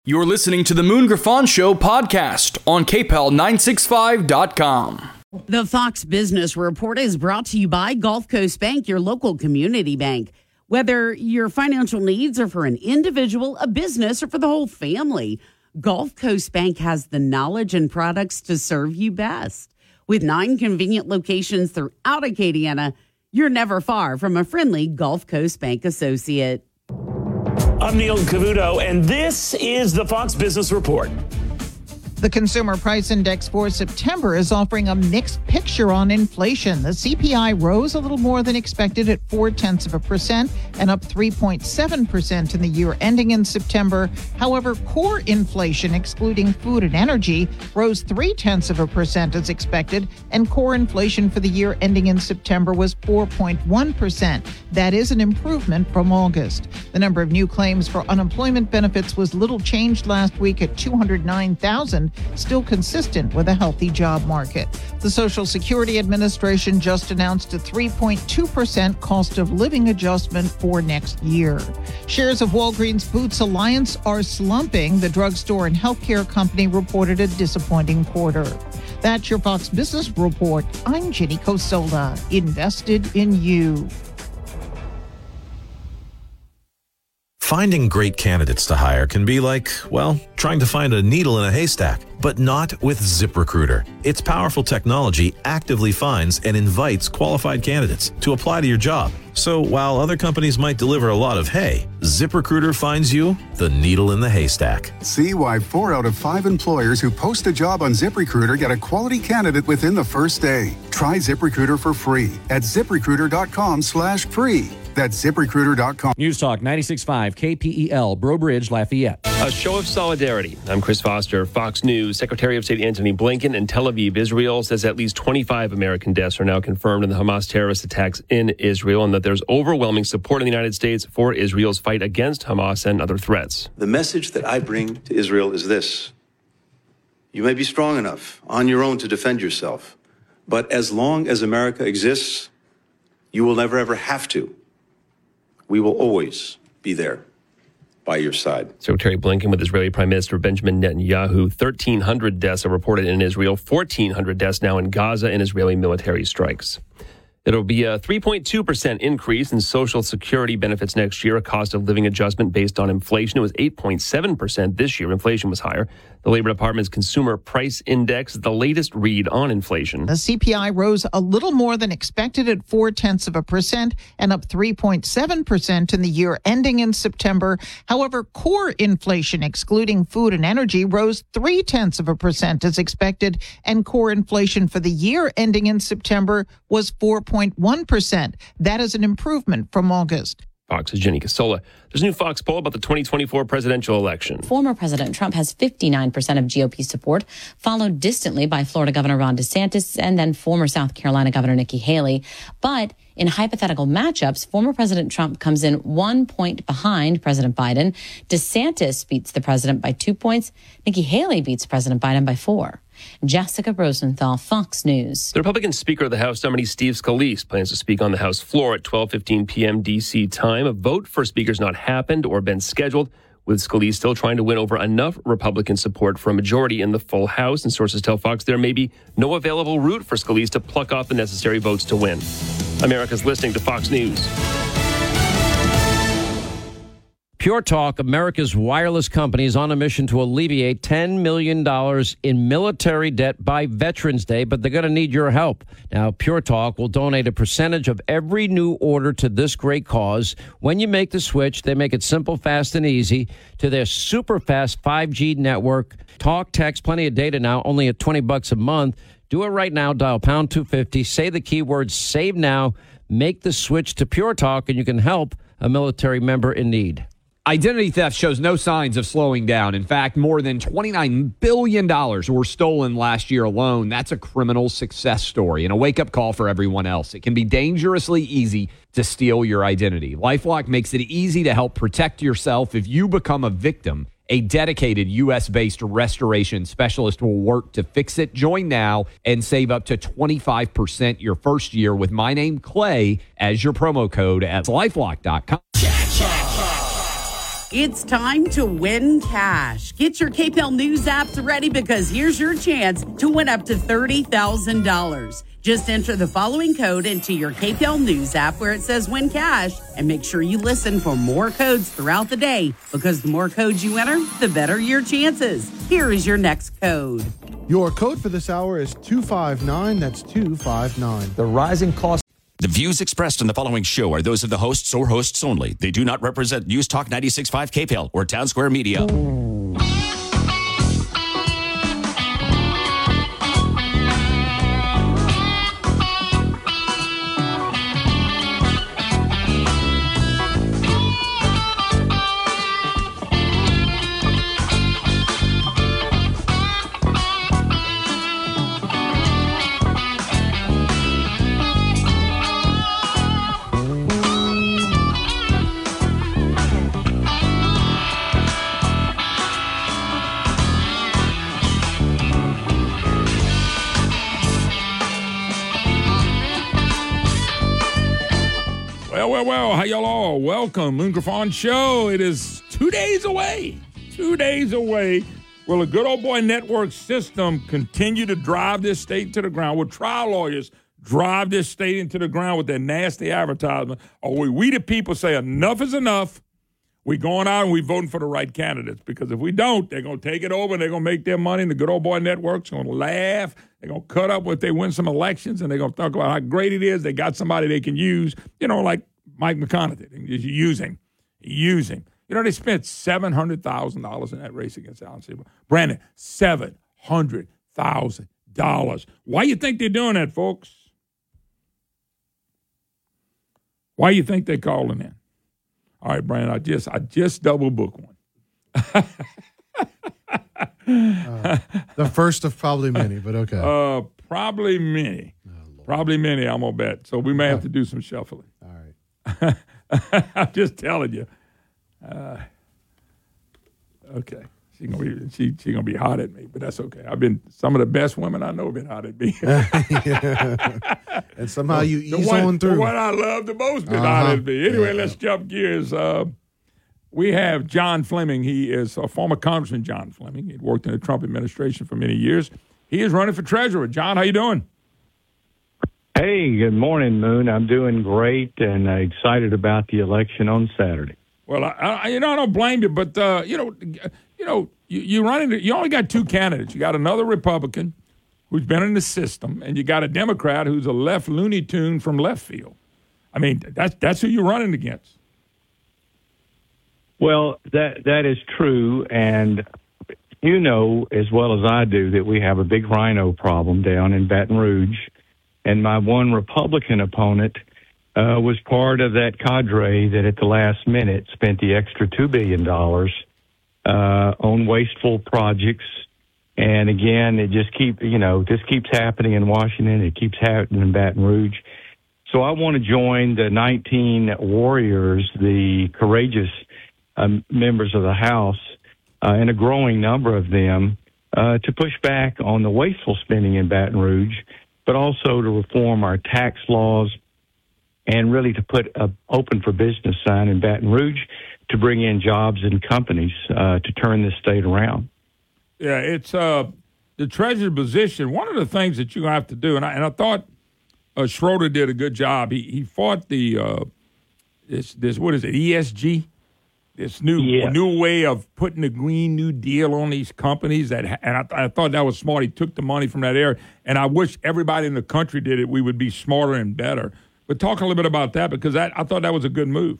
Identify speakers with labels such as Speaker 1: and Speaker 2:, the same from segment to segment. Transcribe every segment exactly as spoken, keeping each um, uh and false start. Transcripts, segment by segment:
Speaker 1: You're listening to the Moon Griffon Show podcast on K P E L nine sixty-five dot com.
Speaker 2: The Fox Business Report is brought to you by Gulf Coast Bank, your local community bank. Whether your financial needs are for an individual, a business, or for the whole family, Gulf Coast Bank has the knowledge and products to serve you best. With nine convenient locations throughout Acadiana, you're never far from a friendly Gulf Coast Bank associate.
Speaker 3: I'm Neil Cavuto, and this is the Fox Business Report.
Speaker 4: The Consumer Price Index for September is offering a mixed picture on inflation. The C P I rose a little more than expected at four tenths of a percent and up three point seven percent in the year ending in September. However, core inflation, excluding food and energy, rose three tenths of a percent as expected, and core inflation for the year ending in September was four point one percent. That is an improvement from August. The number of new claims for unemployment benefits was little changed last week at two hundred nine thousand. Still consistent with a healthy job market. The Social Security Administration just announced a three point two percent cost of living adjustment for next year. Shares of Walgreens Boots Alliance are slumping. The drugstore and healthcare company reported a disappointing quarter. That's your Fox Business Report. I'm Ginny Cosola, invested in you.
Speaker 5: Finding great candidates to hire can be like, well, trying to find a needle in a haystack, but not with ZipRecruiter. Its powerful technology actively finds and invites qualified candidates to apply to your job. So while other companies might deliver a lot of hay, ZipRecruiter finds you the needle in the haystack.
Speaker 6: See why four out of five employers who post a job on ZipRecruiter get a quality candidate within the first day. Try ZipRecruiter for free at ZipRecruiter.com slash free. That's ZipRecruiter dot com.
Speaker 7: News Talk ninety-six point five K P E L, Breaux Bridge, Lafayette.
Speaker 8: A show of solidarity. I'm Chris Foster, Fox News. Secretary of State Antony Blinken in Tel Aviv, Israel, says at least twenty-five American deaths are now confirmed in the Hamas terrorist attacks in Israel, and that there's overwhelming support in the United States for Israel's fight against Hamas and other threats.
Speaker 9: The message that I bring to Israel is this. You may be strong enough on your own to defend yourself, but as long as America exists, you will never ever have to. We will always be there by your side.
Speaker 8: Secretary Blinken with Israeli Prime Minister Benjamin Netanyahu. thirteen hundred deaths are reported in Israel, fourteen hundred deaths now in Gaza in Israeli military strikes. It'll be a three point two percent increase in Social Security benefits next year, a cost of living adjustment based on inflation. It was eight point seven percent this year. Inflation was higher. The Labor Department's Consumer Price Index is the latest read on inflation.
Speaker 4: The C P I rose a little more than expected at four tenths of a percent and up three point seven percent in the year ending in September. However, core inflation, excluding food and energy, rose three tenths of a percent as expected, and core inflation for the year ending in September was four point one percent. That is an improvement from August.
Speaker 8: Fox's Ginny Casola. There's a new Fox poll about the twenty twenty-four presidential election.
Speaker 10: Former President Trump has fifty-nine percent of G O P support, followed distantly by Florida Governor Ron DeSantis and then former South Carolina Governor Nikki Haley. But in hypothetical matchups, former President Trump comes in one point behind President Biden. DeSantis beats the president by two points. Nikki Haley beats President Biden by four. Jessica Rosenthal, Fox News.
Speaker 8: The Republican Speaker of the House, nominee Steve Scalise, plans to speak on the House floor at twelve fifteen p.m. D C time. A vote for Speaker's not happened or been scheduled, with Scalise still trying to win over enough Republican support for a majority in the full House. And sources tell Fox there may be no available route for Scalise to pluck off the necessary votes to win. America's listening to Fox News.
Speaker 7: Pure Talk, America's wireless company, is on a mission to alleviate ten million dollars in military debt by Veterans Day, but they're going to need your help. Now, Pure Talk will donate a percentage of every new order to this great cause. When you make the switch, they make it simple, fast, and easy to their super fast five G network. Talk, text, plenty of data now, only at twenty bucks a month. Do it right now. Dial pound two fifty. Say the keyword save now. Make the switch to Pure Talk, and you can help a military member in need.
Speaker 11: Identity theft shows no signs of slowing down. In fact, more than twenty-nine billion dollars were stolen last year alone. That's a criminal success story and a wake-up call for everyone else. It can be dangerously easy to steal your identity. LifeLock makes it easy to help protect yourself if you become a victim. A dedicated U S-based restoration specialist will work to fix it. Join now and save up to twenty-five percent your first year with my name, Clay, as your promo code at lifelock dot com.
Speaker 2: It's time to win cash. Get your K P L News apps ready because here's your chance to win up to thirty thousand dollars. Just enter the following code into your K P L News app where it says win cash and make sure you listen for more codes throughout the day because the more codes you enter, the better your chances. Here is your next code.
Speaker 12: Your code for this hour is two five nine. That's two five nine.
Speaker 13: The rising cost.
Speaker 14: The views expressed in the following show are those of the hosts or hosts only. They do not represent News Talk ninety-six point five K P L or Town Square Media.
Speaker 15: Well, well, how y'all all? Welcome, Moon Griffon Show. It is two days away. Two days away. Will the good old boy network system continue to drive this state to the ground? Will trial lawyers drive this state into the ground with their nasty advertisement? Or will we the people say enough is enough? We going out and we voting for the right candidates. Because if we don't, they're going to take it over and they're going to make their money. And the good old boy network's going to laugh. They're going to cut up if they win some elections. And they're going to talk about how great it is. They got somebody they can use, you know, like Mike McConaughey is using, using. You know, they spent seven hundred thousand dollars in that race against Alan Seaborn. Brandon, seven hundred thousand dollars. Why you think they're doing that, folks? Why you think they're calling in? All right, Brandon, I just I just double booked one.
Speaker 12: uh, the first of probably many, but okay.
Speaker 15: Uh, probably many. Oh, probably many, I'm going to bet. So we may have to do some shuffling.
Speaker 12: All right.
Speaker 15: I'm just telling you. Uh, okay, she's gonna be she she gonna be hot at me, but that's okay. I've been some of the best women I know have been hot at me.
Speaker 12: And somehow you
Speaker 15: the
Speaker 12: ease
Speaker 15: one,
Speaker 12: on through.
Speaker 15: The one I love the most been
Speaker 12: uh-huh.
Speaker 15: hot at me. Anyway,
Speaker 12: yeah.
Speaker 15: let's jump gears. Uh, we have John Fleming. He is a former Congressman. John Fleming. He worked in the Trump administration for many years. He is running for treasurer. John, how you doing?
Speaker 16: Hey, good morning, Moon. I'm doing great and uh, excited about the election on Saturday.
Speaker 15: Well, I, I, you know, I don't blame you, but uh, you know, you know, you, you run into, you only got two candidates. You got another Republican who's been in the system, and you got a Democrat who's a left Looney Tune from left field. I mean, that's that's who you're running against.
Speaker 16: Well, that that is true, and you know as well as I do that we have a big rhino problem down in Baton Rouge. And my one Republican opponent uh, was part of that cadre that at the last minute spent the extra two billion dollars uh, on wasteful projects. And again, it just keep you know, this keeps happening in Washington. It keeps happening in Baton Rouge. So I want to join the nineteen warriors, the courageous um, members of the House, uh, and a growing number of them, uh, to push back on the wasteful spending in Baton Rouge, but also to reform our tax laws and really to put an open for business sign in Baton Rouge to bring in jobs and companies uh, to turn this state around.
Speaker 15: Yeah, it's uh, the treasurer position. One of the things that you have to do, and I, and I thought uh, Schroeder did a good job. He he fought the uh, this this what is it E S G, this new
Speaker 16: yeah.
Speaker 15: new way of putting the Green New Deal on these companies. That and I, I thought that was smart. He took the money from that area, and I wish everybody in the country did it. We would be smarter and better. But talk a little bit about that because that, I thought that was a good move.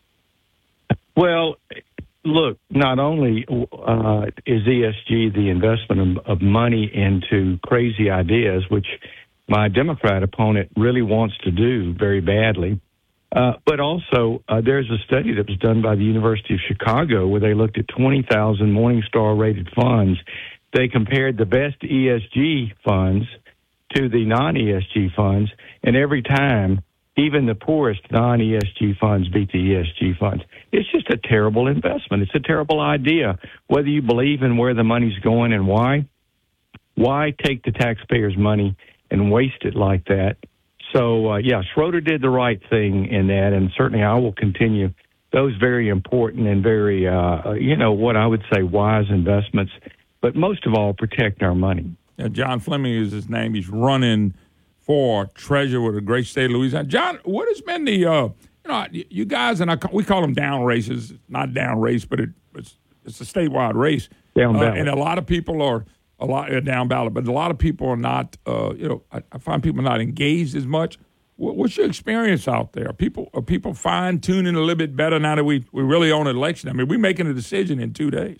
Speaker 16: Well, look, not only uh, is E S G the investment of, of money into crazy ideas, which my Democrat opponent really wants to do very badly, uh, but also uh, there's a study that was done by the University of Chicago where they looked at twenty thousand Morningstar-rated funds. They compared the best E S G funds to the non-E S G funds, and every time, even the poorest non-E S G funds beat the E S G funds. It's just a terrible investment. It's a terrible idea. Whether you believe in where the money's going and why, why take the taxpayers' money and waste it like that? So, uh, yeah, Schroeder did the right thing in that, and certainly I will continue those very important and very, uh, you know, what I would say wise investments, but most of all, protect our money.
Speaker 15: Yeah, John Fleming is his name. He's running for treasurer with the great state of Louisiana. John, what has been the, uh, you know, you guys, and I, we call them down races, not down race, but it, it's it's a statewide race.
Speaker 16: Down
Speaker 15: uh,
Speaker 16: ballot.
Speaker 15: And a lot of people are, a lot uh, down ballot, but a lot of people are not, uh, you know, I, I find people not engaged as much. What, what's your experience out there? People Are people fine-tuning a little bit better now that we, we really own an election? I mean, we're making a decision in two days.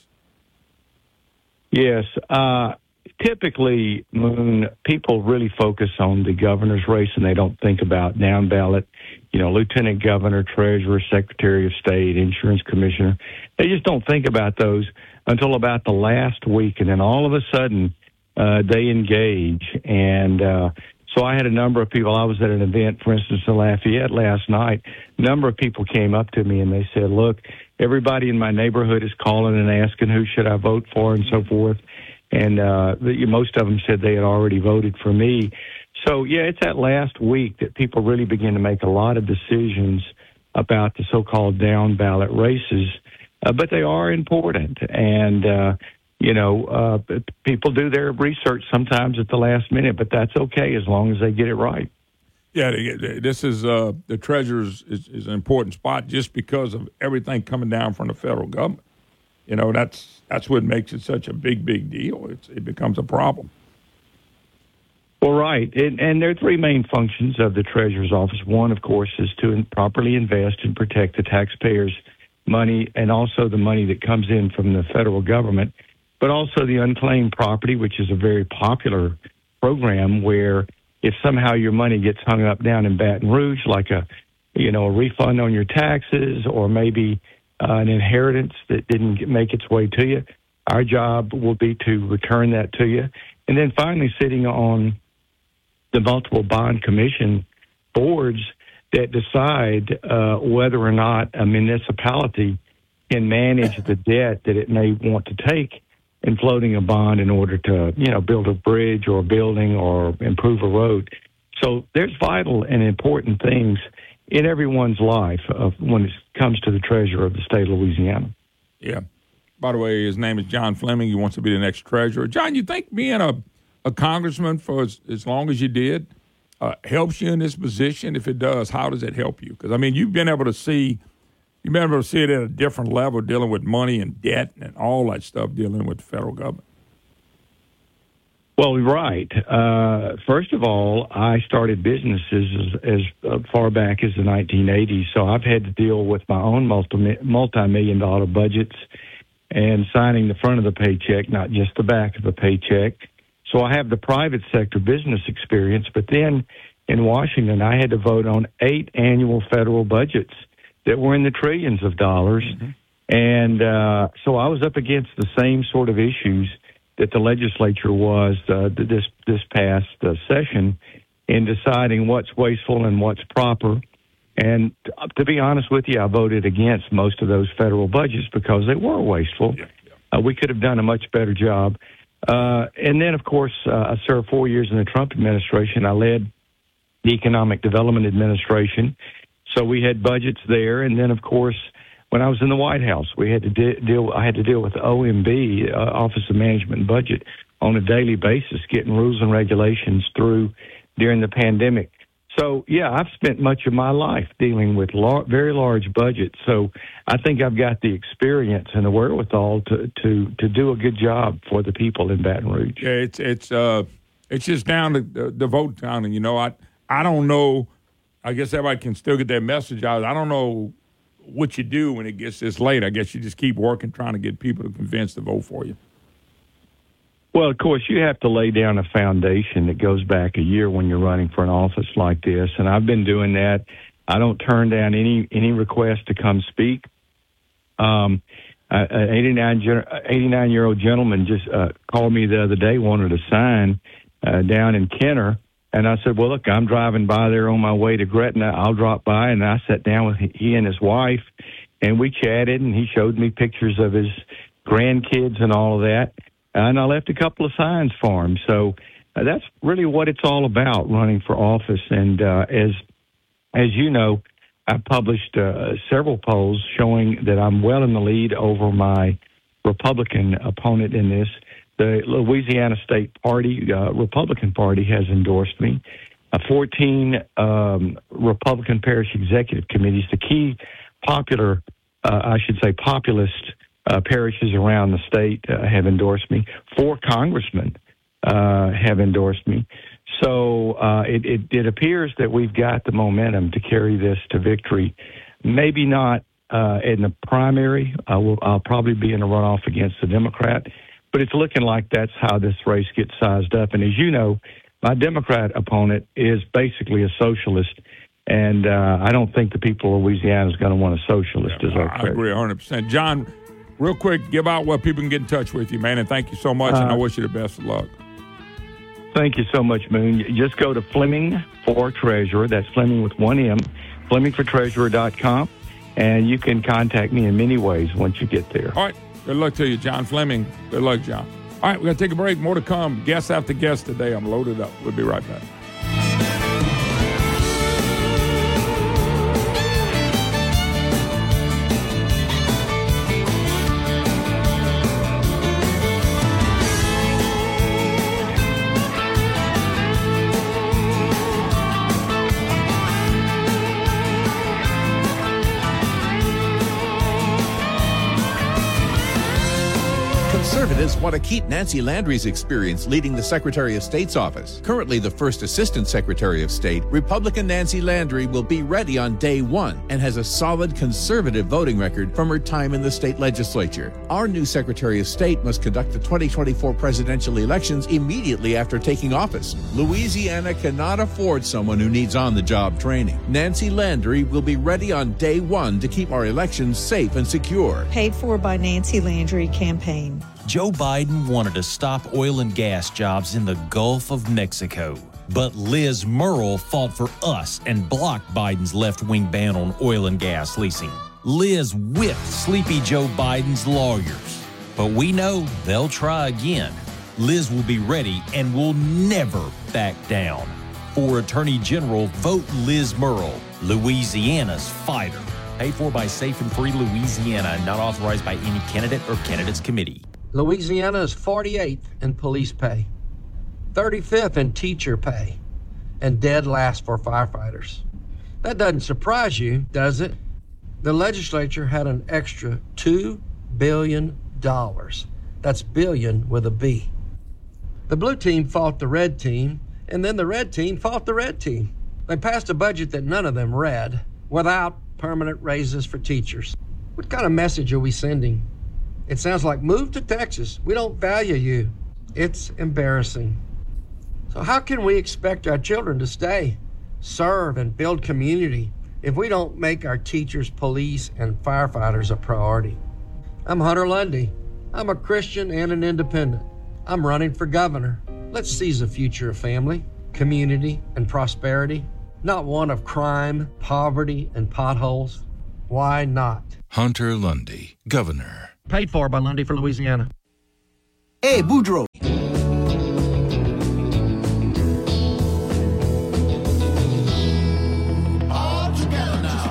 Speaker 16: Yes. Uh, typically, Moon, people really focus on the governor's race, and they don't think about down ballot, you know, lieutenant governor, treasurer, secretary of state, insurance commissioner. They just don't think about those until about the last week, and then all of a sudden uh, they engage. And uh, so I had a number of people. I was at an event, for instance, in Lafayette last night. A number of people came up to me and they said, look, everybody in my neighborhood is calling and asking who should I vote for and so forth. And uh, the, most of them said they had already voted for me. So, yeah, it's that last week that people really begin to make a lot of decisions about the so-called down ballot races. Uh, but they are important. And, uh, you know, uh, people do their research sometimes at the last minute, but that's okay as long as they get it right.
Speaker 15: Yeah, this is uh, the treasurer's is, is an important spot just because of everything coming down from the federal government. You know, that's that's what makes it such a big, big deal. It's, it becomes a problem.
Speaker 16: Well, right. And, and there are three main functions of the treasurer's office. One, of course, is to properly invest and protect the taxpayers' money and also the money that comes in from the federal government, but also the unclaimed property, which is a very popular program where if somehow your money gets hung up down in Baton Rouge, like a, you know, a refund on your taxes or maybe uh, an inheritance that didn't get, make its way to you, our job will be to return that to you. And then finally, sitting on the multiple bond commission boards that decide uh, whether or not a municipality can manage the debt that it may want to take in floating a bond in order to, you know, build a bridge or a building or improve a road. So there's vital and important things in everyone's life of when it comes to the treasurer of the state of Louisiana.
Speaker 15: Yeah. By the way, his name is John Fleming. He wants to be the next treasurer. John, you think being a, a congressman for as, as long as you did uh, helps you in this position? If it does, how does it help you? Because, I mean, you've been able to see you've been able to see it at a different level, dealing with money and debt and all that stuff, dealing with the federal government.
Speaker 16: Well, right. Uh, first of all, I started businesses as, as uh, far back as the nineteen eighties, so I've had to deal with my own multi, multi-million dollar budgets and signing the front of the paycheck, not just the back of the paycheck. So I have the private sector business experience, but then in Washington, I had to vote on eight annual federal budgets that were in the trillions of dollars. Mm-hmm. And uh, so I was up against the same sort of issues that the legislature was uh, this this past uh, session in deciding what's wasteful and what's proper. And to be honest with you, I voted against most of those federal budgets because they were wasteful. Yeah, yeah. Uh, we could have done a much better job. Uh, and then, of course, uh, I served four years in the Trump administration. I led the Economic Development Administration. So we had budgets there. And then, of course, when I was in the White House, we had to de- deal. I had to deal with the O M B, uh, Office of Management and Budget, on a daily basis, getting rules and regulations through during the pandemic. So, yeah, I've spent much of my life dealing with lar- very large budgets. So I think I've got the experience and the wherewithal to, to, to do a good job for the people in Baton Rouge.
Speaker 15: Yeah, it's it's uh, it's just down to the, the vote counting. You know, I I don't know. I guess everybody can still get their message out. I don't know what you do when it gets this late. I guess you just keep working, trying to get people to convince to vote for you.
Speaker 16: Well, of course, you have to lay down a foundation that goes back a year when you're running for an office like this, and I've been doing that. I don't turn down any any request to come speak. Um, an eighty-nine-year-old gentleman just uh, called me the other day, wanted a sign uh, down in Kenner, and I said, well, look, I'm driving by there on my way to Gretna. I'll drop by, and I sat down with he and his wife, and we chatted, and he showed me pictures of his grandkids and all of that. And I left a couple of signs for him. So uh, that's really what it's all about, running for office. And uh, as as you know, I published uh, several polls showing that I'm well in the lead over my Republican opponent in this. The Louisiana State Party, uh, Republican Party, has endorsed me. Uh, fourteen um, Republican parish executive committees, the key popular, uh, I should say populist uh, parishes around the state uh, have endorsed me. Four congressmen uh, have endorsed me. So uh, it, it, it appears that we've got the momentum to carry this to victory. Maybe not uh, in the primary. I will, I'll probably be in a runoff against the Democrat. But it's looking like that's how this race gets sized up. And as you know, my Democrat opponent is basically a socialist. And uh, I don't think the people of Louisiana is going to want a socialist
Speaker 15: yeah,
Speaker 16: as our
Speaker 15: I
Speaker 16: president.
Speaker 15: agree one hundred percent. John, real quick, give out where people can get in touch with you, man. And thank you so much. Uh, and I wish you the best of luck.
Speaker 16: Thank you so much, Moon. Just go to Fleming for Treasurer. That's Fleming with one M, Fleming for Treasurer dot com. And you can contact me in many ways once you get there.
Speaker 15: All right. Good luck to you, John Fleming. Good luck, John. All right, we're going to take a break. More to come. Guest after guest today. I'm loaded up. We'll be right back.
Speaker 13: Conservatives want to keep Nancy Landry's experience leading the Secretary of State's office. Currently the first Assistant Secretary of State, Republican Nancy Landry will be ready on day one and has a solid conservative voting record from her time in the state legislature. Our new Secretary of State must conduct the twenty twenty-four presidential elections immediately after taking office. Louisiana cannot afford someone who needs on-the-job training. Nancy Landry will be ready on day one to keep our elections safe and secure.
Speaker 17: Paid for by Nancy Landry campaign.
Speaker 18: Joe Biden wanted to stop oil and gas jobs in the Gulf of Mexico. But Liz Murrill fought for us and blocked Biden's left-wing ban on oil and gas leasing. Liz whipped Sleepy Joe Biden's lawyers. But we know they'll try again. Liz will be ready and will never back down. For Attorney General, vote Liz Murrill, Louisiana's fighter. Paid for by Safe and Free Louisiana and not authorized by any candidate or candidates committee.
Speaker 19: Louisiana is forty-eighth in police pay, thirty-fifth in teacher pay, and dead last for firefighters. That doesn't surprise you, does it? The legislature had an extra two billion dollars. That's billion with a B. The blue team fought the red team, and then the red team fought the red team. They passed a budget that none of them read, without permanent raises for teachers. What kind of message are we sending? It sounds like, move to Texas. We don't value you. It's embarrassing. So how can we expect our children to stay, serve, and build community if we don't make our teachers, police, and firefighters a priority? I'm Hunter Lundy. I'm a Christian and an independent. I'm running for governor. Let's seize a future of family, community, and prosperity, not one of crime, poverty, and potholes. Why not?
Speaker 20: Hunter Lundy, governor.
Speaker 19: Paid for by Lundy for Louisiana.
Speaker 21: Hey, Boudreaux.
Speaker 15: All together now.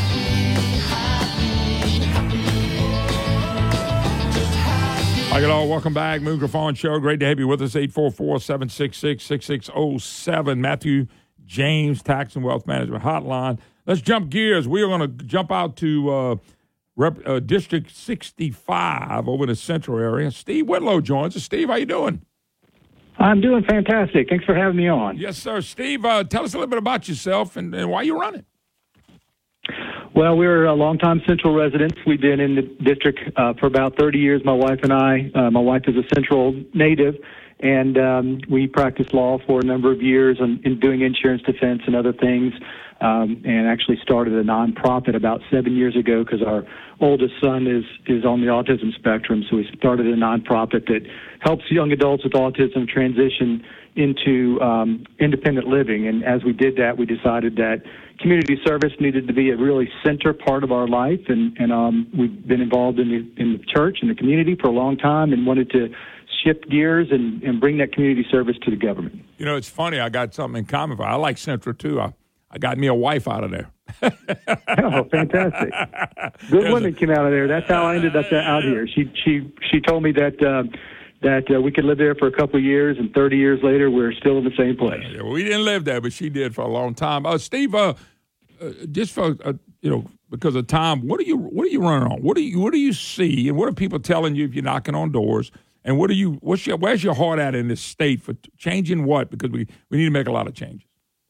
Speaker 15: Hi, all. Welcome back. Moon Griffon Show. Great to have you with us. eight four four, seven six six, six six zero seven. Matthew James, Tax and Wealth Management Hotline. Let's jump gears. We are going to jump out to uh, Rep, uh, District sixty-five over in the central area. Steve Whitlow joins us. Steve, how you doing?
Speaker 22: I'm doing fantastic. Thanks for having me on.
Speaker 15: Yes, sir. Steve, uh, tell us a little bit about yourself and, and why you running.
Speaker 22: Well, we're a longtime Central residents. We've been in the district uh, for about thirty years, my wife and I. Uh, my wife is a Central native, and um, we practiced law for a number of years and in doing insurance defense and other things. Um, and actually started a nonprofit about seven years ago because our oldest son is is on the autism spectrum. So we started a nonprofit that helps young adults with autism transition into um, independent living. And as we did that, we decided that community service needed to be a really center part of our life. And, and um, we've been involved in the, in the church and the community for a long time and wanted to shift gears and, and bring that community service to the government.
Speaker 15: You know, it's funny. I got something in common. I like Central, too. I, I got me a wife out of there.
Speaker 22: Oh, fantastic! Good women came out of there. That's how I ended up out here. She she she told me that uh, that uh, we could live there for a couple of years, and thirty years later, we're still in the same place.
Speaker 15: Yeah, well, we didn't live there, but she did for a long time. Uh, Steve, uh, uh, just for uh, you know, because of time, what are you what are you running on? What do you what do you see, and what are people telling you if you're knocking on doors? And what do you what's your where's your heart at in this state for changing what? Because we, we need to make a lot of changes.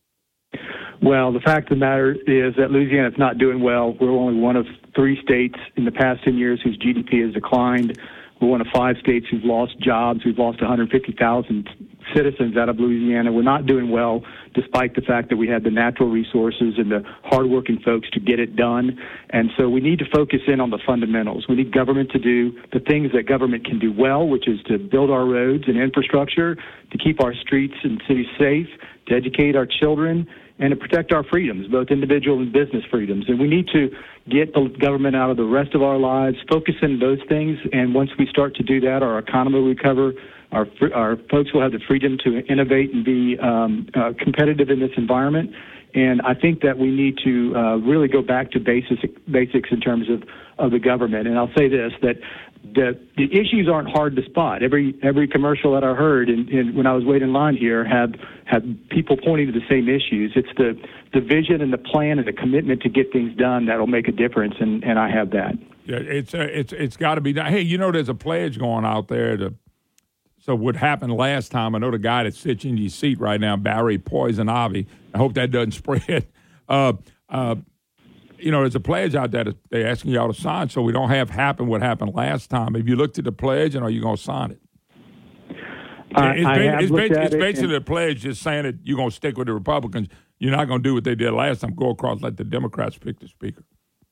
Speaker 22: Well, the fact of the matter is that Louisiana is not doing well. We're only one of three states in the past ten years whose G D P has declined. We're one of five states who've lost jobs. We've lost one hundred fifty thousand citizens out of Louisiana. We're not doing well, despite the fact that we have the natural resources and the hardworking folks to get it done. And so we need to focus in on the fundamentals. We need government to do the things that government can do well, which is to build our roads and infrastructure, to keep our streets and cities safe, to educate our children, and to protect our freedoms, both individual and business freedoms. And we need to get the government out of the rest of our lives, focus on those things, and once we start to do that, our economy will recover, our our folks will have the freedom to innovate and be um, uh, competitive in this environment. And I think that we need to uh, really go back to basics, basics in terms of, of the government. And I'll say this, that the, the issues aren't hard to spot. Every every commercial that I heard in, in, when I was waiting in line here had, had people pointing to the same issues. It's the, the vision and the plan and the commitment to get things done that will make a difference, and, and I have that.
Speaker 15: Yeah, it's uh, it's it's got to be done. Hey, you know, there's a pledge going out there to. So what happened last time, I know the guy that sits in your seat right now, Barry Poison Ivy. I hope that doesn't spread. Uh, uh, you know, there's a pledge out there that they're asking y'all to sign so we don't have happen what happened last time. Have you looked at the pledge, and are you going to sign it?
Speaker 22: I,
Speaker 15: it's
Speaker 22: I
Speaker 15: ba-
Speaker 22: have
Speaker 15: it's,
Speaker 22: looked
Speaker 15: ba-
Speaker 22: at
Speaker 15: it's
Speaker 22: it
Speaker 15: basically
Speaker 22: and-
Speaker 15: a pledge just saying that you're going to stick with the Republicans. You're not going to do what they did last time, go across, let the Democrats pick the speaker.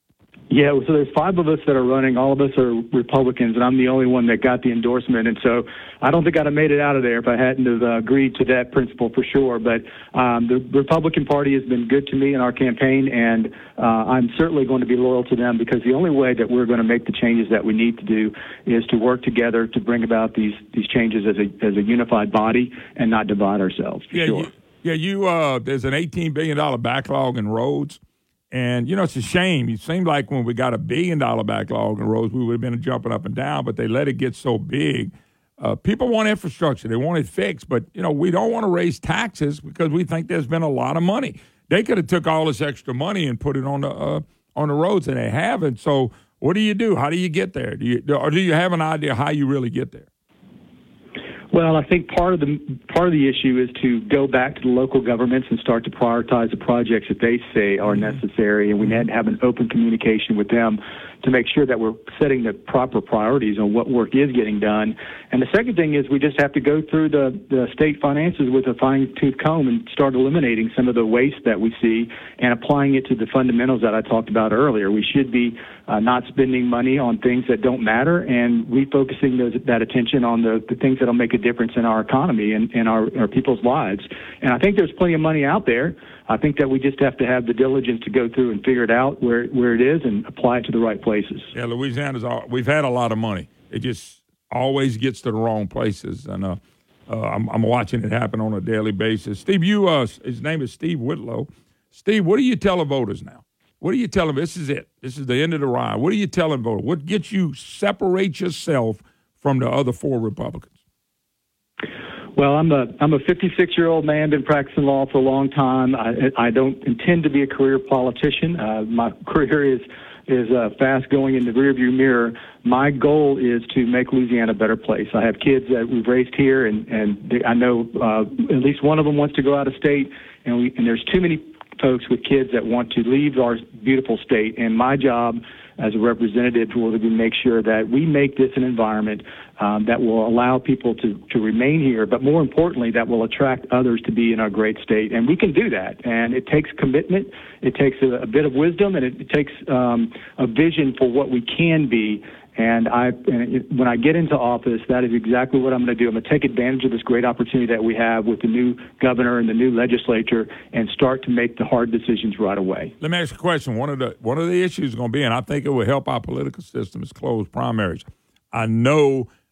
Speaker 22: Yeah, so there's five of us that are running. All of us are Republicans, and I'm the only one that got the endorsement. And so I don't think I'd have made it out of there if I hadn't have uh, agreed to that principle for sure. But um, the Republican Party has been good to me in our campaign, and uh, I'm certainly going to be loyal to them, because the only way that we're going to make the changes that we need to do is to work together to bring about these these changes as a as a unified body and not divide ourselves. For
Speaker 15: yeah,
Speaker 22: sure.
Speaker 15: you, yeah. You uh, there's an eighteen billion dollars backlog in roads. And, you know, it's a shame. It seemed like when we got a billion-dollar backlog in roads, we would have been jumping up and down, but they let it get so big. Uh, people want infrastructure. They want it fixed. But, you know, we don't want to raise taxes because we think there's been a lot of money. They could have took all this extra money and put it on the uh, on the roads, and they haven't. So what do you do? How do you get there? Do you, or do you have an idea how you really get there?
Speaker 22: Well, I think part of the part of the issue is to go back to the local governments and start to prioritize the projects that they say are necessary, and we need to have an open communication with them to make sure that we're setting the proper priorities on what work is getting done. And the second thing is we just have to go through the, the state finances with a fine-tooth comb and start eliminating some of the waste that we see and applying it to the fundamentals that I talked about earlier. We should be uh, not spending money on things that don't matter and refocusing those, that attention on the, the things that will make a difference in our economy and, and our, our people's lives. And I think there's plenty of money out there. I think that we just have to have the diligence to go through and figure it out where where it is and apply it to the right places.
Speaker 15: Yeah, Louisiana's all, we've had a lot of money. It just always gets to the wrong places, and uh, uh, I'm, I'm watching it happen on a daily basis. Steve, you uh, his name is Steve Whitlow. Steve, what do you tell the voters now? What do you tell them? This is it. This is the end of the ride. What are you telling voters? What gets you separate yourself from the other four Republicans?
Speaker 22: Well, I'm a I'm a fifty-six-year-old man, been practicing law for a long time. I, I don't intend to be a career politician. Uh, my career is is uh, fast going in the rearview mirror. My goal is to make Louisiana a better place. I have kids that we've raised here, and and they, I know uh, at least one of them wants to go out of state, and we and there's too many folks with kids that want to leave our beautiful state. And my job as a representative will be make sure that we make this an environment um, that will allow people to, to remain here, but more importantly, that will attract others to be in our great state. And we can do that. And it takes commitment, it takes a, a bit of wisdom, and it, it takes um, a vision for what we can be. And I, and it, when I get into office, that is exactly what I'm going to do. I'm going to take advantage of this great opportunity that we have with the new governor and the new legislature and start to make the hard decisions right away.
Speaker 15: Let me ask you a question. One of the one of the issues is going to be, and I think it will help our political system, is closed primaries. I know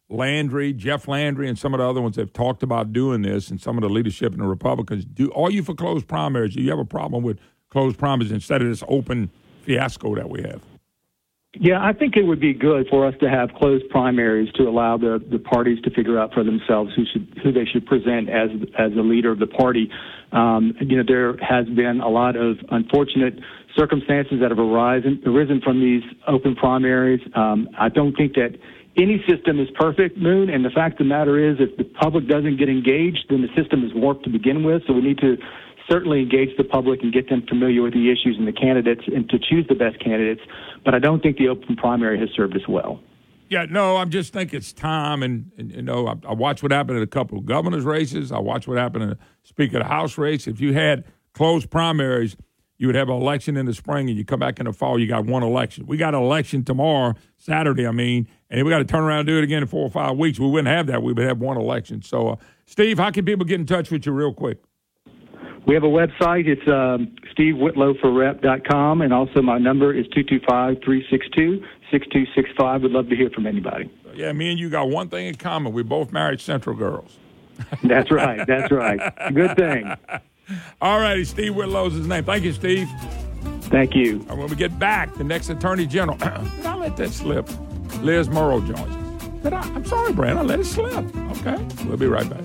Speaker 15: Landry, Jeff Landry, and some of the other ones have talked about doing this, and some of the leadership in the Republicans. Do Are you for closed primaries? Do you have a problem with closed primaries instead of this open fiasco that we have?
Speaker 22: Yeah, I think it would be good for us to have closed primaries to allow the, the parties to figure out for themselves who should who they should present as as the leader of the party. Um, you know, there has been a lot of unfortunate circumstances that have arisen arisen from these open primaries. Um, I don't think that any system is perfect, Moon, and the fact of the matter is if the public doesn't get engaged, then the system is warped to begin with. So we need to certainly engage the public and get them familiar with the issues and the candidates and to choose the best candidates. But I don't think the open primary has served us well.
Speaker 15: Yeah, no, I just think it's time. And, and you know, I, I watched what happened in a couple of governor's races. I watched what happened in a Speaker of the House race. If you had closed primaries, you would have an election in the spring and you come back in the fall, you got one election. We got an election tomorrow, Saturday, I mean, and we got to turn around and do it again in four or five weeks. We wouldn't have that. We would have one election. So, uh, Steve, how can people get in touch with you real quick?
Speaker 22: We have a website. It's um, steve whitlow for rep dot com, and also my number is two two five, three six two, six two six five. Would love to hear from anybody.
Speaker 15: Yeah, me and you got one thing in common. We both married Central girls.
Speaker 22: That's right. That's right. Good thing.
Speaker 15: All righty, Steve Whitlow's his name. Thank you, Steve.
Speaker 22: Thank you.
Speaker 15: And when we get back, the next Attorney General, did I let that slip? Liz Murrow joins us. Did I? I'm sorry, Brad. I let it slip. Okay. We'll be right back.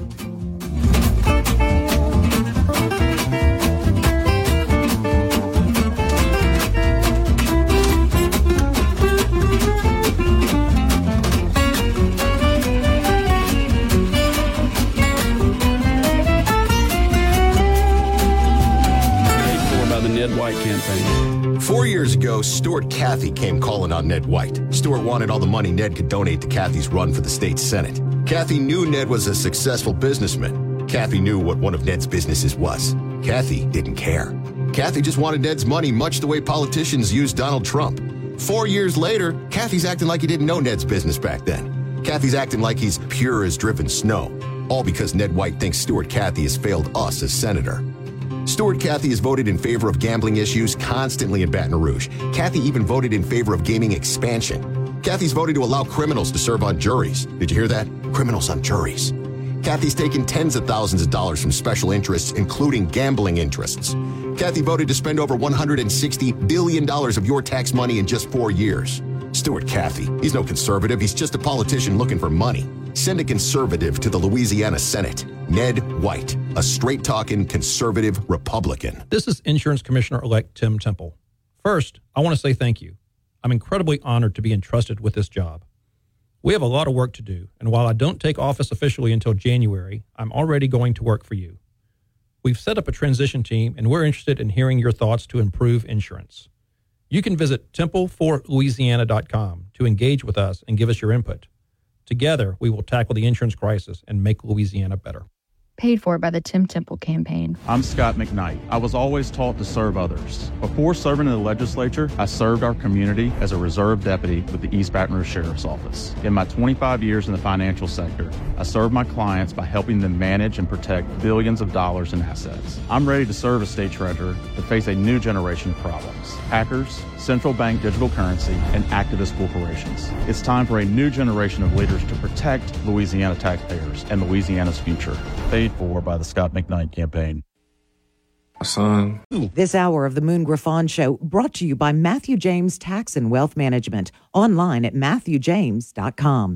Speaker 1: Ned White campaign.
Speaker 3: Four years ago, Stuart Cathy came calling on Ned White. Stuart wanted all the money Ned could donate to Cathy's run for the state Senate. Cathy knew Ned was a successful businessman. Cathy knew what one of Ned's businesses was. Cathy didn't care. Cathy just wanted Ned's money much the way politicians use Donald Trump. Four years later, Cathy's acting like he didn't know Ned's business back then. Cathy's acting like he's pure as driven snow. All because Ned White thinks Stuart Cathy has failed us as senator. Stuart Cathy has voted in favor of gambling issues constantly in Baton Rouge. Cathy even voted in favor of gaming expansion. Cathy's voted to allow criminals to serve on juries. Did you hear that? Criminals on juries. Cathy's taken tens of thousands of dollars from special interests, including gambling interests. Cathy voted to spend over one hundred sixty billion dollars of your tax money in just four years. Stuart Cathy, he's no conservative. He's just a politician looking for money. Send a conservative to the Louisiana Senate. Ned White, a straight-talking conservative Republican.
Speaker 23: This is Insurance Commissioner-elect Tim Temple. First, I want to say thank you. I'm incredibly honored to be entrusted with this job. We have a lot of work to do, and while I don't take office officially until January, I'm already going to work for you. We've set up a transition team, and we're interested in hearing your thoughts to improve insurance. You can visit temple for louisiana dot com to engage with us and give us your input. Together, we will tackle the insurance crisis and make Louisiana better.
Speaker 24: Paid for by the Tim Temple campaign.
Speaker 25: I'm Scott McKnight. I was always taught to serve others. Before serving in the legislature, I served our community as a reserve deputy with the East Baton Rouge Sheriff's Office. In my twenty-five years in the financial sector, I served my clients by helping them manage and protect billions of dollars in assets. I'm ready to serve as state treasurer to face a new generation of problems. Hackers, central bank digital currency, and activist corporations. It's time for a new generation of leaders to protect Louisiana taxpayers and Louisiana's future. Paid for by the Scott McKnight campaign.
Speaker 26: Son. This hour of the Moon Griffon Show brought to you by Matthew James Tax and Wealth Management. Online at matthew james dot com.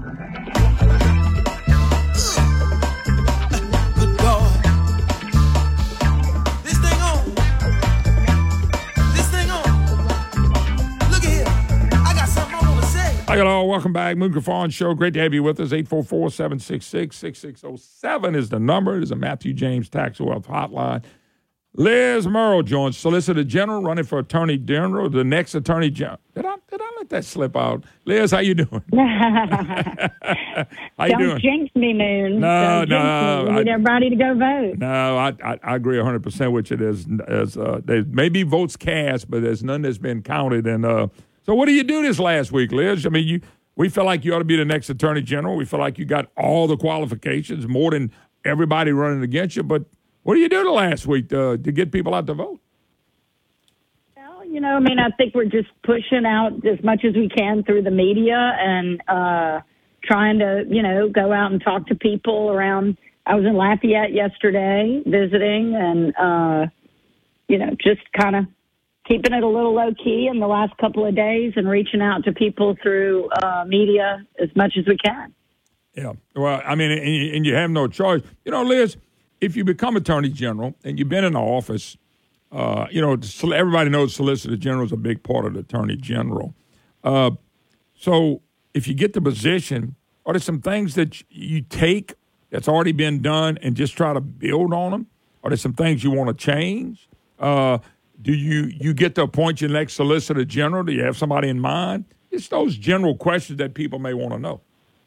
Speaker 15: Hi, hello. Welcome back. Moon Griffon Show. Great to have you with us. eight four four, seven six six, six six zero seven is the number. It is a Matthew James Tax and Wealth Hotline. Liz Murrow joins, Solicitor General, running for Attorney General, the next Attorney General. Did I, did I let that slip out? Liz, how you doing? how you
Speaker 27: Don't
Speaker 15: doing?
Speaker 27: jinx me, Moon.
Speaker 15: No,
Speaker 27: Don't
Speaker 15: no.
Speaker 27: jinx me. We need
Speaker 15: I,
Speaker 27: everybody to go vote.
Speaker 15: No, I, I, I agree one hundred percent with you. There's, there's, uh, there may be votes cast, but there's none that's been counted. And uh, so what do you do this last week, Liz? I mean, you we feel like you ought to be the next Attorney General. We feel like you got all the qualifications, more than everybody running against you. But what do you do the last week to, to get people out to vote?
Speaker 27: Well, you know, I mean, I think we're just pushing out as much as we can through the media and uh, trying to, you know, go out and talk to people around. I was in Lafayette yesterday visiting and, uh, you know, just kind of keeping it a little low key in the last couple of days and reaching out to people through uh, media as much as we can.
Speaker 15: Yeah. Well, I mean, and you, and you have no choice. You know, Liz, if you become Attorney General and you've been in the office, uh, you know, everybody knows Solicitor General is a big part of the Attorney General. Uh, so if you get the position, are there some things that you take that's already been done and just try to build on them? Are there some things you want to change? Uh, do you, you get to appoint your next Solicitor General? Do you have somebody in mind? It's those general questions that people may want to know.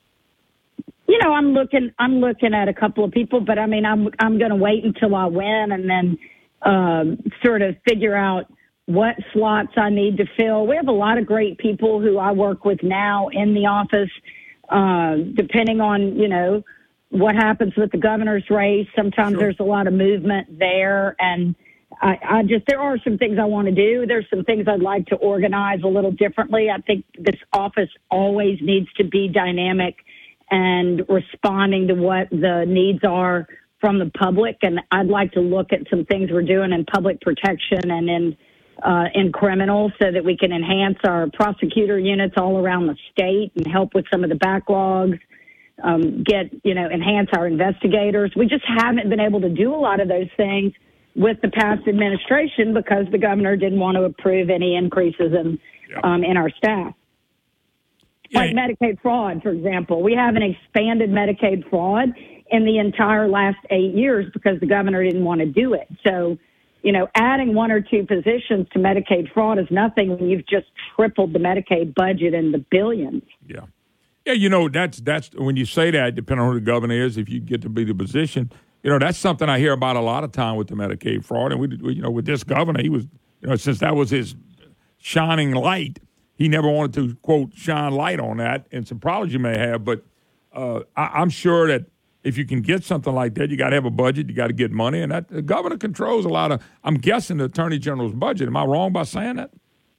Speaker 27: You know, I'm looking. I'm looking at a couple of people, but I mean, I'm I'm going to wait until I win and then um, sort of figure out what slots I need to fill. We have a lot of great people who I work with now in the office. Uh, depending on you know what happens with the governor's race, sometimes
Speaker 15: Sure.
Speaker 27: there's a lot of movement there, and I, I just there are some things I want to do. There's some things I'd like to organize a little differently. I think this office always needs to be dynamic and responding to what the needs are from the public. And I'd like to look at some things we're doing in public protection and in uh, in criminal so that we can enhance our prosecutor units all around the state and help with some of the backlogs, um, get, you know, enhance our investigators. We just haven't been able to do a lot of those things with the past administration because the governor didn't want to approve any increases in, um, in our staff. Like Medicaid fraud, for example. We haven't expanded Medicaid fraud in the entire last eight years because the governor didn't want to do it. So, you know, adding one or two positions to Medicaid fraud is nothing when you've just tripled the Medicaid budget in the billions.
Speaker 15: Yeah. Yeah, you know, that's that's when you say that, depending on who the governor is, if you get to be the position, you know, that's something I hear about a lot of time with the Medicaid fraud. And, we, we you know, with this governor, he was, you know, since that was his shining light, he never wanted to, quote, shine light on that, and some problems you may have. But uh, I, I'm sure that if you can get something like that, you got to have a budget, you got to get money, and that the governor controls a lot of, I'm guessing, the Attorney General's budget. Am I wrong by saying that?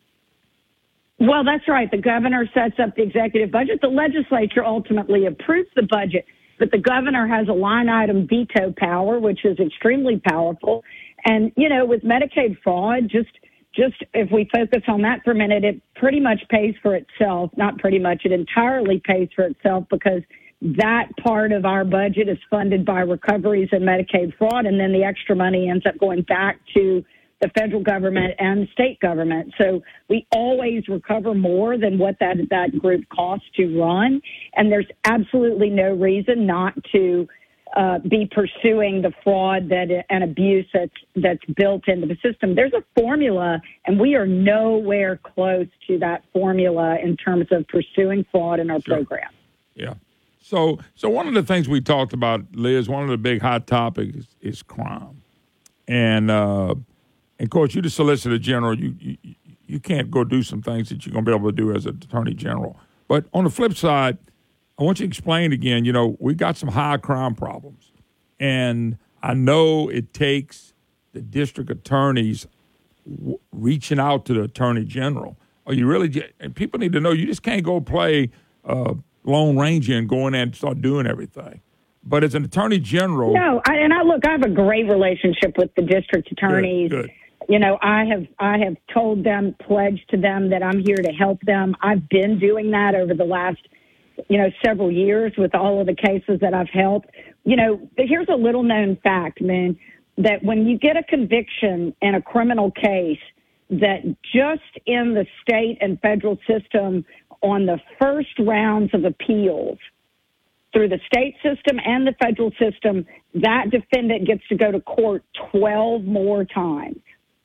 Speaker 27: Well, that's right. The governor sets up the executive budget. The legislature ultimately approves the budget, but the governor has a line item veto power, which is extremely powerful. And, you know, with Medicaid fraud, just Just if we focus on that for a minute, it pretty much pays for itself. Not pretty much, it entirely pays for itself because that part of our budget is funded by recoveries and Medicaid fraud, and then the extra money ends up going back to the federal government and state government. So we always recover more than what that, that group costs to run, and there's absolutely no reason not to Uh, be pursuing the fraud that and abuse that's that's built into the system. There's a formula, and we are nowhere close to that formula in terms of pursuing fraud in our
Speaker 15: Sure.
Speaker 27: program.
Speaker 15: Yeah. So, so one of the things we talked about, Liz, one of the big hot topics is, is crime, and uh, and of course, you're the Solicitor General. You, you you can't go do some things that you're going to be able to do as an Attorney General. But on the flip side, I want you to explain again, you know, we got some high crime problems. And I know it takes the district attorneys w- reaching out to the Attorney General. Or you really, get, and people need to know, you just can't go play uh, Lone Ranger and go in there and start doing everything. But as an Attorney General.
Speaker 27: No, I, and I look, I have a great relationship with the district attorneys.
Speaker 15: Good, good.
Speaker 27: You know, I have I have told them, pledged to them that I'm here to help them. I've been doing that over the last you know, several years with all of the cases that I've helped. You know, here's a little known fact, man, that when you get a conviction in a criminal case, that just in the state and federal system on the first rounds of appeals through the state system and the federal system, that defendant gets to go to court twelve more times.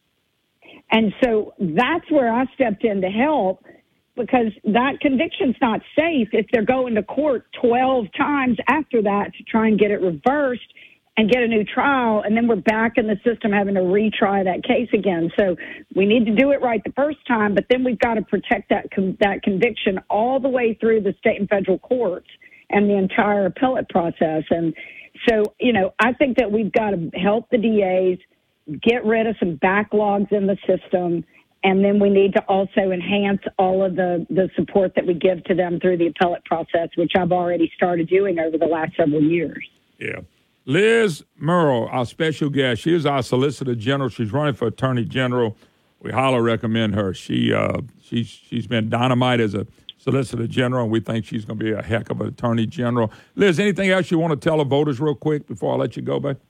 Speaker 27: And so that's where I stepped in to help, because that conviction's not safe if they're going to court twelve times after that to try and get it reversed and get a new trial, and then we're back in the system having to retry that case again. So we need to do it right the first time, but then we've got to protect that con- that conviction all the way through the state and federal courts and the entire appellate process. And so, you know, I think that we've got to help the D As get rid of some backlogs in the system And then we need to also enhance all of the, the support that we give to them through the appellate process, which I've already started doing over the last several years.
Speaker 15: Yeah. Liz Murrill, our special guest, she is our Solicitor General. She's running for Attorney General. We highly recommend her. She uh, she's she's been dynamite as a Solicitor General, and we think she's going to be a heck of an Attorney General. Liz, anything else you want to tell the voters real quick before I let you go, babe?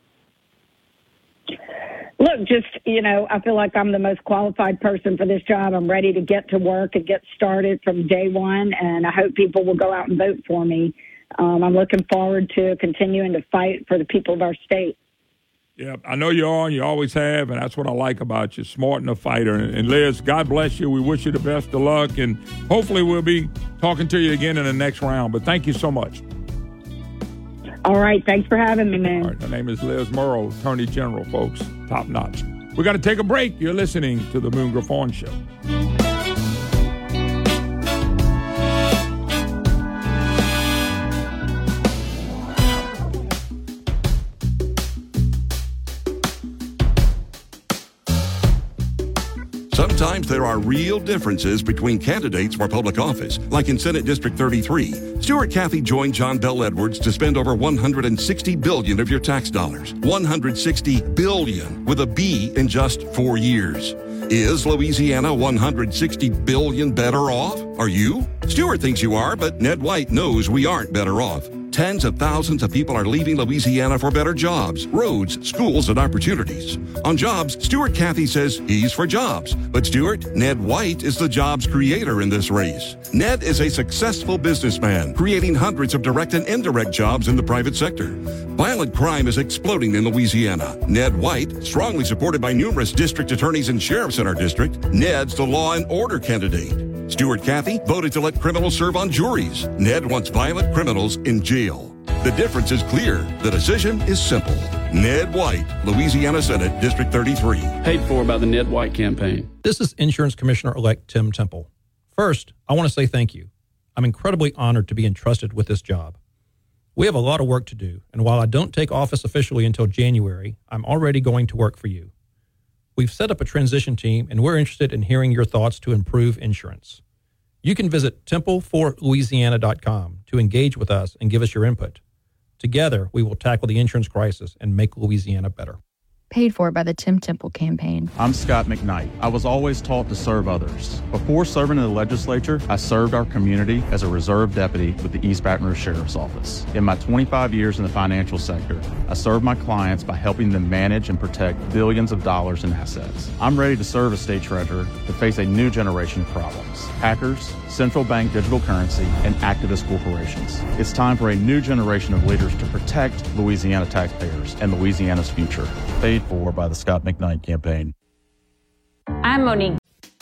Speaker 27: Look, just, you know, I feel like I'm the most qualified person for this job. I'm ready to get to work and get started from day one, and I hope people will go out and vote for me. Um, I'm looking forward to continuing to fight for the people of our state.
Speaker 15: Yeah, I know you are, and you always have, and that's what I like about you, smart and a fighter. And, and Liz, God bless you. We wish you the best of luck, and hopefully we'll be talking to you again in the next round. But thank you so much.
Speaker 27: All right. Thanks for having me, man.
Speaker 15: All right. Her name is Liz Murrill, Attorney General, folks. Top notch. We got to take a break. You're listening to the Moon Griffon Show.
Speaker 4: Sometimes there are real differences between candidates for public office, like in Senate District thirty-three. Stuart Cathy joined John Bell Edwards to spend over one hundred sixty billion dollars of your tax dollars. one hundred sixty billion dollars with a B in just four years. Is Louisiana one hundred sixty billion dollars better off? Are you? Stuart thinks you are, but Ned White knows we aren't better off. Tens of thousands of people are leaving Louisiana for better jobs, roads, schools, and opportunities. On jobs, Stuart Cathy says he's for jobs. But Stuart, Ned White is the jobs creator in this race. Ned is a successful businessman, creating hundreds of direct and indirect jobs in the private sector. Violent crime is exploding in Louisiana. Ned White, strongly supported by numerous district attorneys and sheriffs in our district, Ned's the law and order candidate. Stuart Cathy voted to let criminals serve on juries. Ned wants violent criminals in jail. The difference is clear. The decision is simple. Ned White, Louisiana Senate, District thirty-three.
Speaker 1: Paid for by the Ned White campaign.
Speaker 23: This is Insurance Commissioner-elect Tim Temple. First, I want to say thank you. I'm incredibly honored to be entrusted with this job. We have a lot of work to do, and while I don't take office officially until January, I'm already going to work for you. We've set up a transition team, and we're interested in hearing your thoughts to improve insurance. You can visit temple for louisiana dot com to engage with us and give us your input. Together, we will tackle the insurance crisis and make Louisiana better.
Speaker 24: Paid for by the Tim Temple campaign.
Speaker 25: I'm Scott McKnight. I was always taught to serve others. Before serving in the legislature, I served our community as a reserve deputy with the East Baton Rouge Sheriff's Office. In my twenty-five years in the financial sector, I served my clients by helping them manage and protect billions of dollars in assets. I'm ready to serve as state treasurer to face a new generation of problems. Hackers, central bank digital currency, and activist corporations. It's time for a new generation of leaders to protect Louisiana taxpayers and Louisiana's future. Paid for by the Scott McKnight campaign.
Speaker 5: I'm Monique.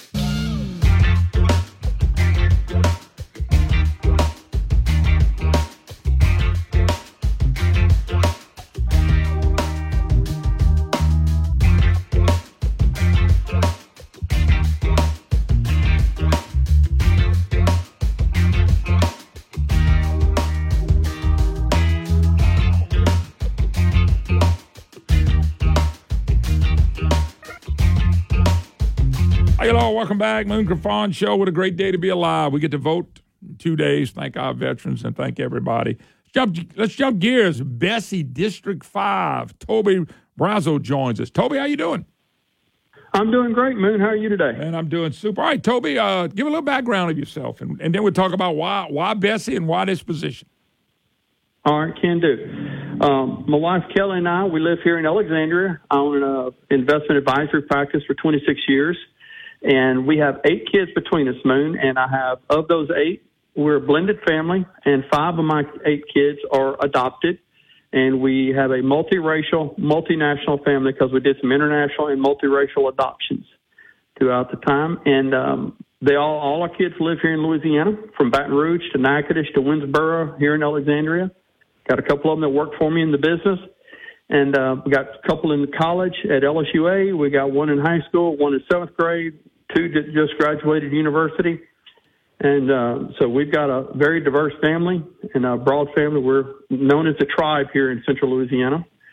Speaker 15: Hello, welcome back. Moon Griffon Show. What a great day to be alive. We get to vote in two days. Thank our veterans and thank everybody. Let's jump, let's jump gears. Bessie, District five. Toby Brazo joins us. Toby, how you doing?
Speaker 6: I'm doing great, Moon. How are you today?
Speaker 15: Man, I'm doing super. All right, Toby, uh, give a little background of yourself, and, and then we'll talk about why why Bessie and why this position.
Speaker 6: All right, can do. Um, my wife, Kelly, and I, we live here in Alexandria. I own an investment advisory practice for twenty-six years. And we have eight kids between us, Moon, and I have, of those eight, we're a blended family, and five of my eight kids are adopted. And we have a multiracial, multinational family because we did some international and multiracial adoptions throughout the time. And um, they all, all our kids live here in Louisiana, from Baton Rouge to Natchitoches to Winnsboro here in Alexandria. Got a couple of them that work for me in the business. And uh, we got a couple in college at L S U A. We got one in high school, one in seventh grade, two that just graduated university. And uh, so we've got a very diverse family and a broad family. We're known as a tribe here in central Louisiana.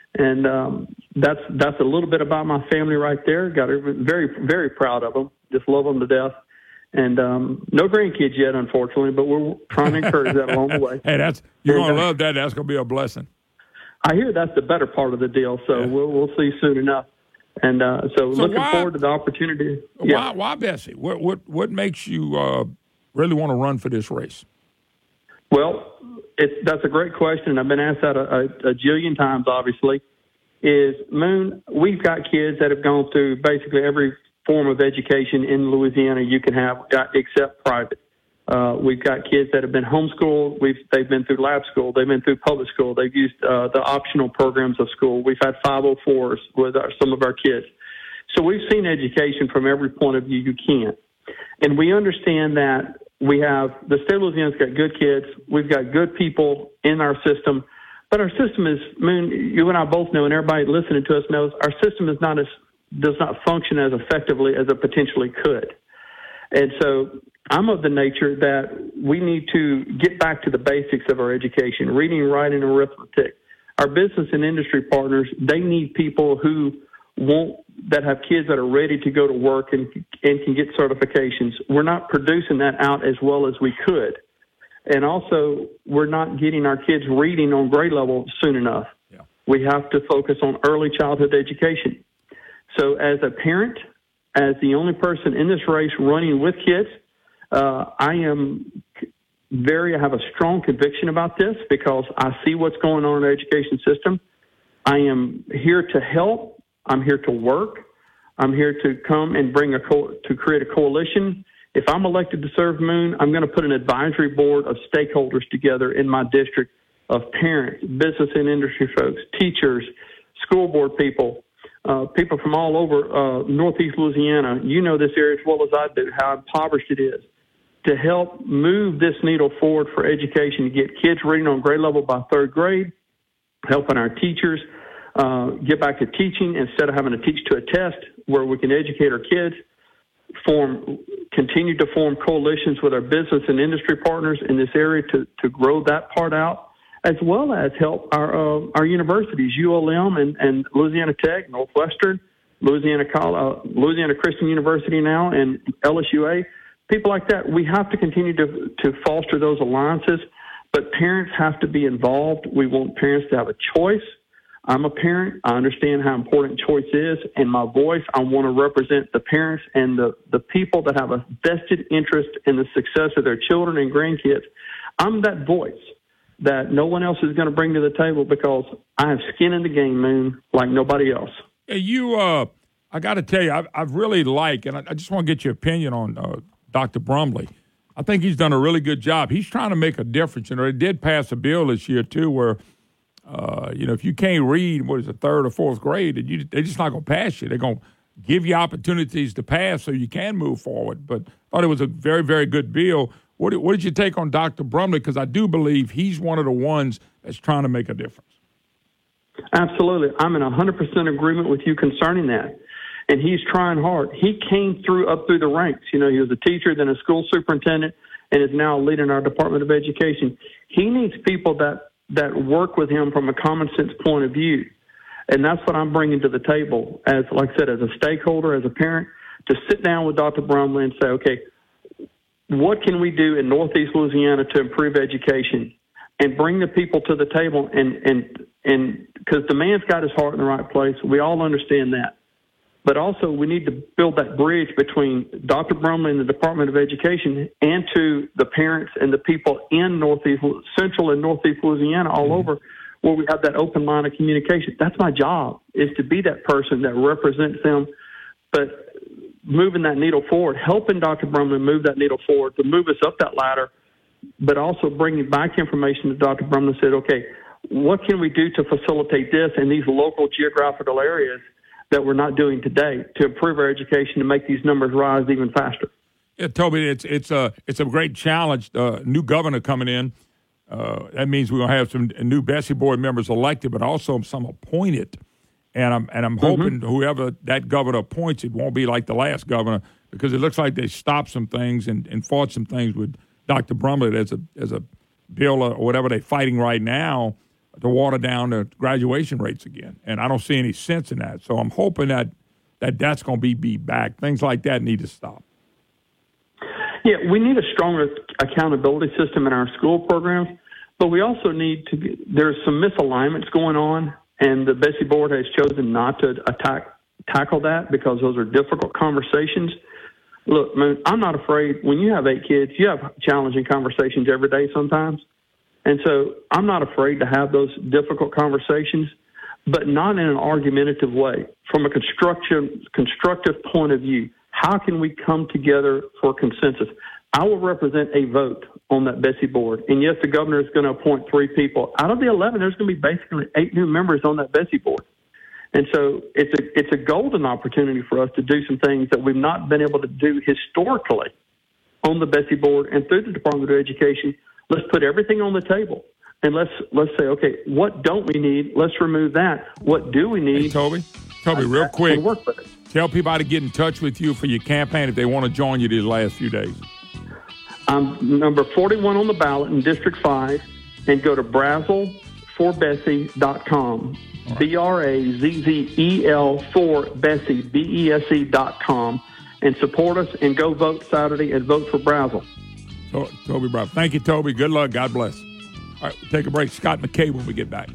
Speaker 6: And um, that's that's a little bit about my family right there. Got a, very, very proud of them. Just love them to death. And um, no grandkids yet, unfortunately, but we're trying to encourage that along the way.
Speaker 15: Hey, that's you're
Speaker 6: and,
Speaker 15: going to
Speaker 6: uh,
Speaker 15: love that. That's going to be a blessing.
Speaker 6: I hear that's the better part of the deal, so yeah. we'll we'll see soon enough. And uh, so, so looking
Speaker 15: why,
Speaker 6: forward to the opportunity.
Speaker 15: Why,
Speaker 6: yeah.
Speaker 15: why Bessie? What what what makes you uh, really want to run for this race?
Speaker 6: Well, it's, that's a great question. I've been asked that a, a, a jillion times, obviously. Is Moon, we've got kids that have gone through basically every form of education in Louisiana you can have, except private. Uh, we've got kids that have been homeschooled. We've, they've been through lab school. They've been through public school. They've used uh, the optional programs of school. We've had five oh fours with our, some of our kids. So we've seen education from every point of view you can. And we understand that we have, the state of Louisiana's got good kids. We've got good people in our system. But our system is, Moon, you and I both know, and everybody listening to us knows, our system is not as, does not function as effectively as it potentially could. And so I'm of the nature that we need to get back to the basics of our education, reading, writing, and arithmetic. Our business and industry partners, they need people who want, that have kids that are ready to go to work and, and can get certifications. We're not producing that out as well as we could. And also, we're not getting our kids reading on grade level soon enough. Yeah. We have to focus on early childhood education. So as a parent, as the only person in this race running with kids, uh, I am very, I have a strong conviction about this because I see what's going on in our education system. I am here to help. I'm here to work. I'm here to come and bring a co- to create a coalition. If I'm elected to serve Moon, I'm going to put an advisory board of stakeholders together in my district of parents, business and industry folks, teachers, school board people, uh, people from all over uh, Northeast Louisiana. You know this area as well as I do, how impoverished it is, to help move this needle forward for education, to get kids reading on grade level by third grade, helping our teachers uh, get back to teaching instead of having to teach to a test, where we can educate our kids, form, continue to form coalitions with our business and industry partners in this area to, to grow that part out, as well as help our uh, our universities, U L M and, and Louisiana Tech, Northwestern, Louisiana uh, Louisiana Christian University now, and L S U A, people like that. We have to continue to, to foster those alliances, but parents have to be involved. We want parents to have a choice. I'm a parent. I understand how important choice is. And my voice, I want to represent the parents and the, the people that have a vested interest in the success of their children and grandkids. I'm that voice that no one else is going to bring to the table because I have skin in the game, Moon, like nobody else.
Speaker 15: Hey, you, uh, I got to tell you, I've, I've really liked, and I, I just want to get your opinion on uh, Doctor Brumley. I think he's done a really good job. He's trying to make a difference. You know, they did pass a bill this year, too, where Uh, you know, if you can't read, what is it, third or fourth grade, you, they're just not going to pass you. They're going to give you opportunities to pass so you can move forward. But I thought it was a very, very good bill. What, what did you take on Doctor Brumley? Because I do believe he's one of the ones that's trying to make a difference.
Speaker 6: Absolutely. I'm in one hundred percent agreement with you concerning that. And he's trying hard. He came through up through the ranks. You know, he was a teacher, then a school superintendent, and is now leading our Department of Education. He needs people that that work with him from a common sense point of view. And that's what I'm bringing to the table as, like I said, as a stakeholder, as a parent, to sit down with Doctor Brumley and say, okay, what can we do in Northeast Louisiana to improve education, and bring the people to the table, and, and, and because the man's got his heart in the right place. We all understand that. But also we need to build that bridge between Doctor Brumley and the Department of Education and to the parents and the people in Northeast, Central and Northeast Louisiana all mm-hmm. over, where we have that open line of communication. That's my job, is to be that person that represents them, but moving that needle forward, helping Doctor Brumley move that needle forward, to move us up that ladder, but also bringing back information to Doctor Brumley and said, okay, what can we do to facilitate this in these local geographical areas that we're not doing today to improve our education to make these numbers rise even faster?
Speaker 15: Yeah, Toby, it's it's a it's a great challenge. Uh, new governor coming in. Uh, that means we're gonna have some new Bessie board members elected, but also some appointed. And I'm and I'm mm-hmm. hoping whoever that governor appoints, it won't be like the last governor, because it looks like they stopped some things and, and fought some things with Doctor Brumley. There's a there's a bill or whatever they're fighting right now to water down the graduation rates again. And I don't see any sense in that. So I'm hoping that, that that's going to be beat back. Things like that need to stop.
Speaker 6: Yeah, we need a stronger accountability system in our school programs, but we also need to – there's some misalignments going on, and the Bessie Board has chosen not to attack tackle that because those are difficult conversations. Look, man, I'm not afraid. When you have eight kids, you have challenging conversations every day sometimes. And so I'm not afraid to have those difficult conversations, but not in an argumentative way. From a constructive, constructive point of view, how can we come together for consensus? I will represent a vote on that Bessie Board. And yes, the governor is going to appoint three people. Out of the eleven, there's going to be basically eight new members on that Bessie Board. And so it's a it's a golden opportunity for us to do some things that we've not been able to do historically on the Bessie Board and through the Department of Education. Let's put everything on the table, and let's let's say, okay, what don't we need? Let's remove that. What do we need?
Speaker 15: Hey, Toby, Toby, real quick, work with it. Tell people how to get in touch with you for your campaign if they want to join you these last few days.
Speaker 6: I'm number forty-one on the ballot in District five, and go to Brazel for Bessie dot com. Right. B R A Z Z E L for Bessie, B E S E dot com, and support us and go vote Saturday and vote for Brazel.
Speaker 15: So, Toby Brown. Thank you, Toby. Good luck. God bless. All right, we'll take a break. Scott McKay when we get back.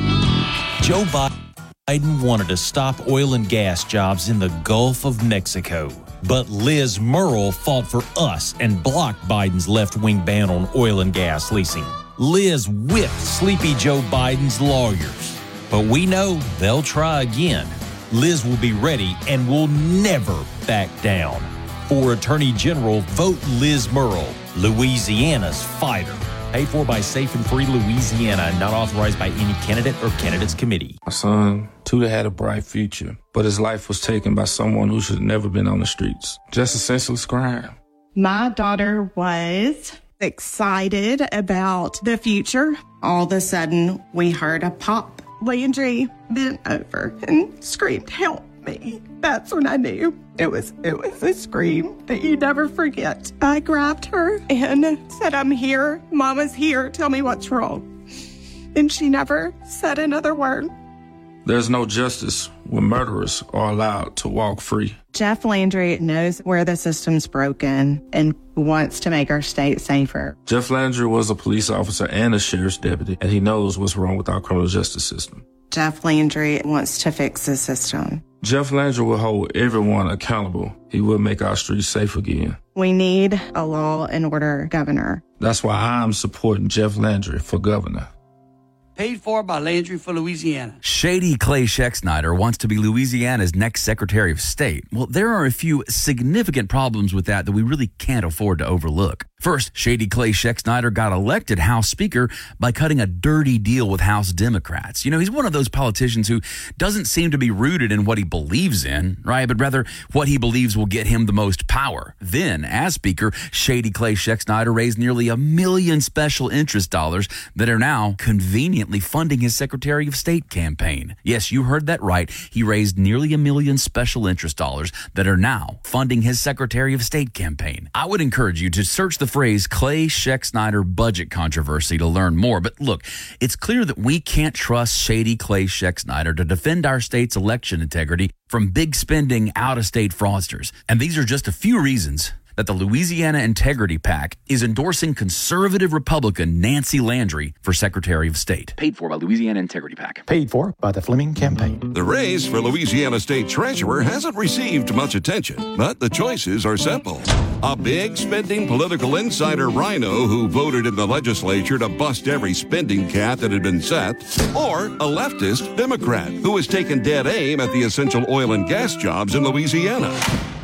Speaker 18: Joe Biden wanted to stop oil and gas jobs in the Gulf of Mexico. But Liz Murrill fought for us and blocked Biden's left-wing ban on oil and gas leasing. Liz whipped Sleepy Joe Biden's lawyers. But we know they'll try again. Liz will be ready and will never back down. For Attorney General, vote Liz Murrill, Louisiana's fighter. Paid for by Safe and Free Louisiana, not authorized by any candidate or candidates committee.
Speaker 2: My son, Tudor, had a bright future, but his life was taken by someone who should have never been on the streets. Just a senseless crime.
Speaker 7: My daughter was excited about the future. All of a sudden, we heard a pop. Landry bent over and screamed, "Help me." That's when I knew it was it was a scream that you never forget. I grabbed her and said, "I'm here. Mama's here. Tell me what's wrong." And she never said another word.
Speaker 2: There's no justice when murderers are allowed to walk free.
Speaker 7: Jeff Landry knows where the system's broken and wants to make our state safer.
Speaker 2: Jeff Landry was a police officer and a sheriff's deputy, and he knows what's wrong with our criminal justice system.
Speaker 7: Jeff Landry wants to fix the system.
Speaker 2: Jeff Landry will hold everyone accountable. He will make our streets safe again.
Speaker 7: We need a law and order governor.
Speaker 2: That's why I'm supporting Jeff Landry for governor.
Speaker 8: Paid for by Landry for Louisiana.
Speaker 9: Shady Clay Schexnayder wants to be Louisiana's next Secretary of State. Well, there are a few significant problems with that that we really can't afford to overlook. First, Shady Clay Schexnayder got elected House Speaker by cutting a dirty deal with House Democrats. You know, he's one of those politicians who doesn't seem to be rooted in what he believes in, right? But rather what he believes will get him the most power. Then, as Speaker, Shady Clay Schexnayder raised nearly a million special interest dollars that are now conveniently funding his Secretary of State campaign. Yes, you heard that right. He raised nearly a million special interest dollars that are now funding his Secretary of State campaign. I would encourage you to search the phrase Clay Schexnayder budget controversy to learn more. But look, it's clear that we can't trust Shady Clay Schexnayder to defend our state's election integrity from big spending out-of-state fraudsters. And these are just a few reasons that the Louisiana Integrity PAC is endorsing conservative Republican Nancy Landry for Secretary of State. Paid for by Louisiana Integrity PAC.
Speaker 10: Paid for by the Fleming Campaign.
Speaker 4: The race for Louisiana State Treasurer hasn't received much attention, but the choices are simple. A big spending political insider rhino who voted in the legislature to bust every spending cap that had been set, or a leftist Democrat who has taken dead aim at the essential oil and gas jobs in Louisiana.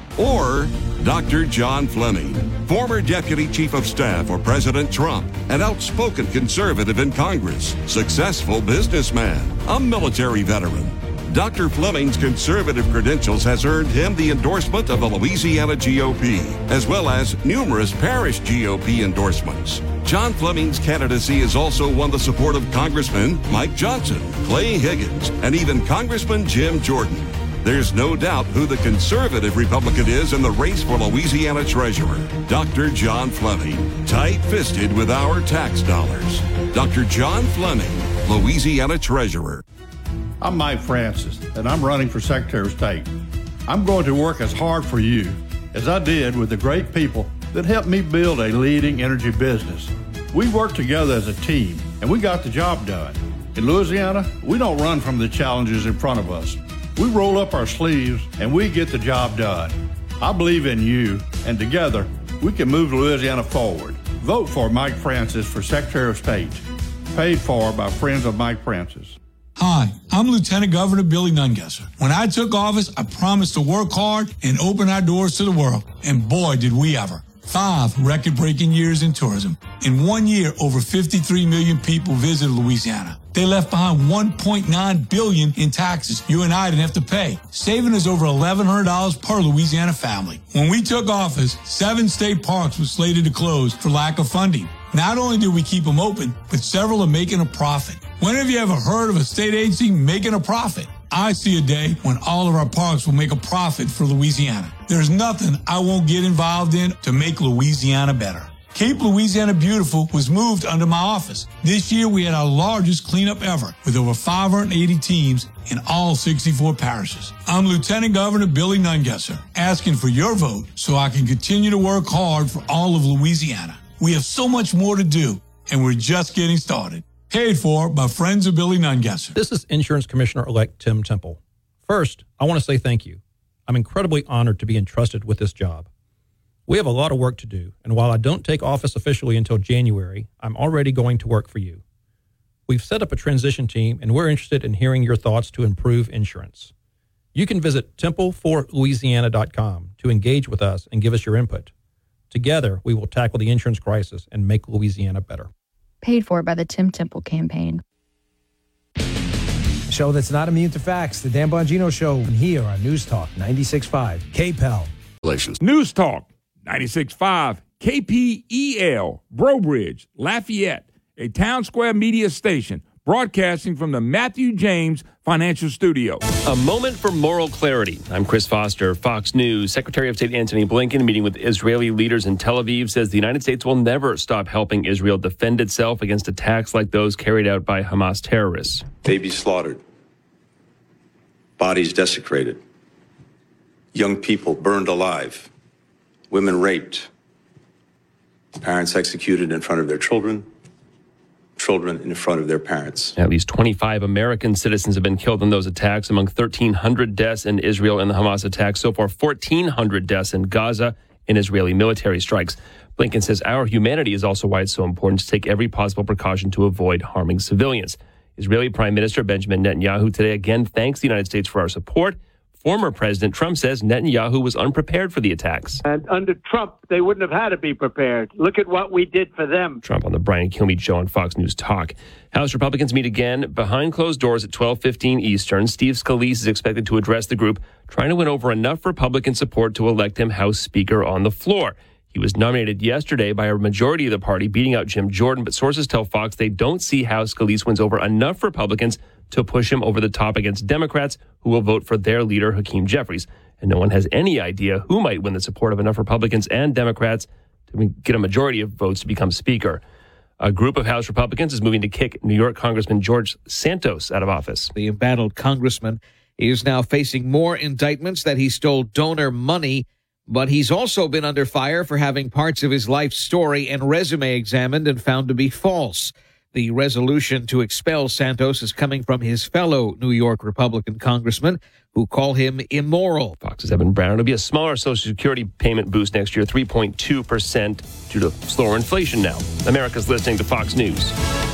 Speaker 4: Or Doctor John Fleming, former Deputy Chief of Staff for President Trump, an outspoken conservative in Congress, successful businessman, a military veteran. Doctor Fleming's conservative credentials has earned him the endorsement of the Louisiana G O P, as well as numerous parish G O P endorsements. John Fleming's candidacy has also won the support of Congressman Mike Johnson, Clay Higgins, and even Congressman Jim Jordan. There's no doubt who the conservative Republican is in the race for Louisiana Treasurer, Doctor John Fleming, tight-fisted with our tax dollars. Doctor John Fleming, Louisiana Treasurer.
Speaker 11: I'm Mike Francis, and I'm running for Secretary of State. I'm going to work as hard for you as I did with the great people that helped me build a leading energy business. We worked together as a team, and we got the job done. In Louisiana, we don't run from the challenges in front of us. We roll up our sleeves, and we get the job done. I believe in you, and together, we can move Louisiana forward. Vote for Mike Francis for Secretary of State. Paid for by friends of Mike Francis.
Speaker 12: Hi, I'm Lieutenant Governor Billy Nungesser. When I took office, I promised to work hard and open our doors to the world. And boy, did we ever. Five record-breaking years in tourism. In one year, over fifty-three million people visited Louisiana. They left behind one point nine billion dollars in taxes you and I didn't have to pay, saving us over eleven hundred dollars per Louisiana family. When we took office, seven state parks were slated to close for lack of funding. Not only did we keep them open, but several are making a profit. When have you ever heard of a state agency making a profit? I see a day when all of our parks will make a profit for Louisiana. There's nothing I won't get involved in to make Louisiana better. Keep Louisiana Beautiful was moved under my office. This year we had our largest cleanup ever with over five hundred eighty teams in all sixty-four parishes. I'm Lieutenant Governor Billy Nungesser, asking for your vote so I can continue to work hard for all of Louisiana. We have so much more to do, and we're just getting started. Paid for by friends of Billy Nungesser.
Speaker 23: This is Insurance Commissioner-elect Tim Temple. First, I want to say thank you. I'm incredibly honored to be entrusted with this job. We have a lot of work to do, and while I don't take office officially until January, I'm already going to work for you. We've set up a transition team, and we're interested in hearing your thoughts to improve insurance. You can visit temple for louisiana dot com to engage with us and give us your input. Together, we will tackle the insurance crisis and make Louisiana better.
Speaker 24: Paid for by the Tim Temple Campaign.
Speaker 13: A show that's not immune to facts. The Dan Bongino Show here on News Talk ninety-six point five K P E L.
Speaker 15: News Talk ninety-six point five K P E L, Brobridge, Lafayette, a Town Square media station broadcasting from the Matthew James Financial Studio.
Speaker 14: A moment for moral clarity. I'm Chris Foster, Fox News. Secretary of State Antony Blinken, meeting with Israeli leaders in Tel Aviv, says the United States will never stop helping Israel defend itself against attacks like those carried out by Hamas terrorists.
Speaker 16: Babies slaughtered, bodies desecrated, young people burned alive, women raped, parents executed in front of their children, children in front of their parents.
Speaker 14: At least twenty-five American citizens have been killed in those attacks, among thirteen hundred deaths in Israel in the Hamas attacks. So far, fourteen hundred deaths in Gaza in Israeli military strikes. Blinken says our humanity is also why it's so important to take every possible precaution to avoid harming civilians. Israeli Prime Minister Benjamin Netanyahu today again thanks the United States for our support. Former President Trump says Netanyahu was unprepared for the attacks.
Speaker 17: And under Trump, they wouldn't have had to be prepared. Look at what we did for them.
Speaker 14: Trump on the Brian Kilmeade Show on Fox News Talk. House Republicans meet again behind closed doors at twelve fifteen Eastern. Steve Scalise is expected to address the group, trying to win over enough Republican support to elect him House Speaker on the floor. He was nominated yesterday by a majority of the party, beating out Jim Jordan, but sources tell Fox they don't see how Scalise wins over enough Republicans to push him over the top against Democrats who will vote for their leader, Hakeem Jeffries. And no one has any idea who might win the support of enough Republicans and Democrats to get a majority of votes to become Speaker. A group of House Republicans is moving to kick New York Congressman George Santos out of office.
Speaker 20: The embattled congressman is now facing more indictments that he stole donor money, but he's also been under fire for having parts of his life story and resume examined and found to be false. The resolution to expel Santos is coming from his fellow New York Republican congressman who call him immoral.
Speaker 14: Fox's Evan Brown. It'll be a smaller Social Security payment boost next year, three point two percent, due to slower inflation now. America's listening to Fox News.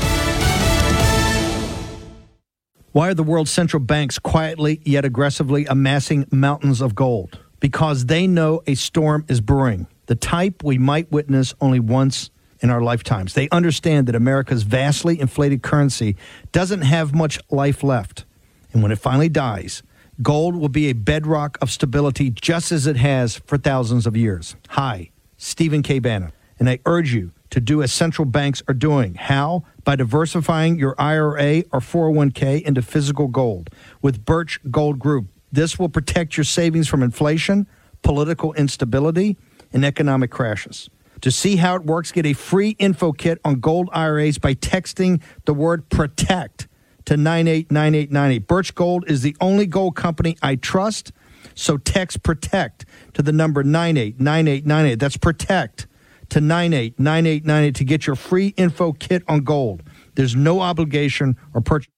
Speaker 28: Why are the world's central banks quietly yet aggressively amassing mountains of gold? Because they know a storm is brewing, the type we might witness only once in our lifetimes. They understand that America's vastly inflated currency doesn't have much life left. And when it finally dies, gold will be a bedrock of stability just as it has for thousands of years. Hi, Stephen K. Bannon, and I urge you to do as central banks are doing. How? By diversifying your I R A or four oh one k into physical gold with Birch Gold Group. This will protect your savings from inflation, political instability, and economic crashes. To see how it works, get a free info kit on gold I R As by texting the word PROTECT to nine eight nine eight nine eight. Birch Gold is the only gold company I trust, so text PROTECT to the number nine eight nine eight nine eight. That's PROTECT to nine eight nine eight nine eight to get your free info kit on gold. There's no obligation or purchase.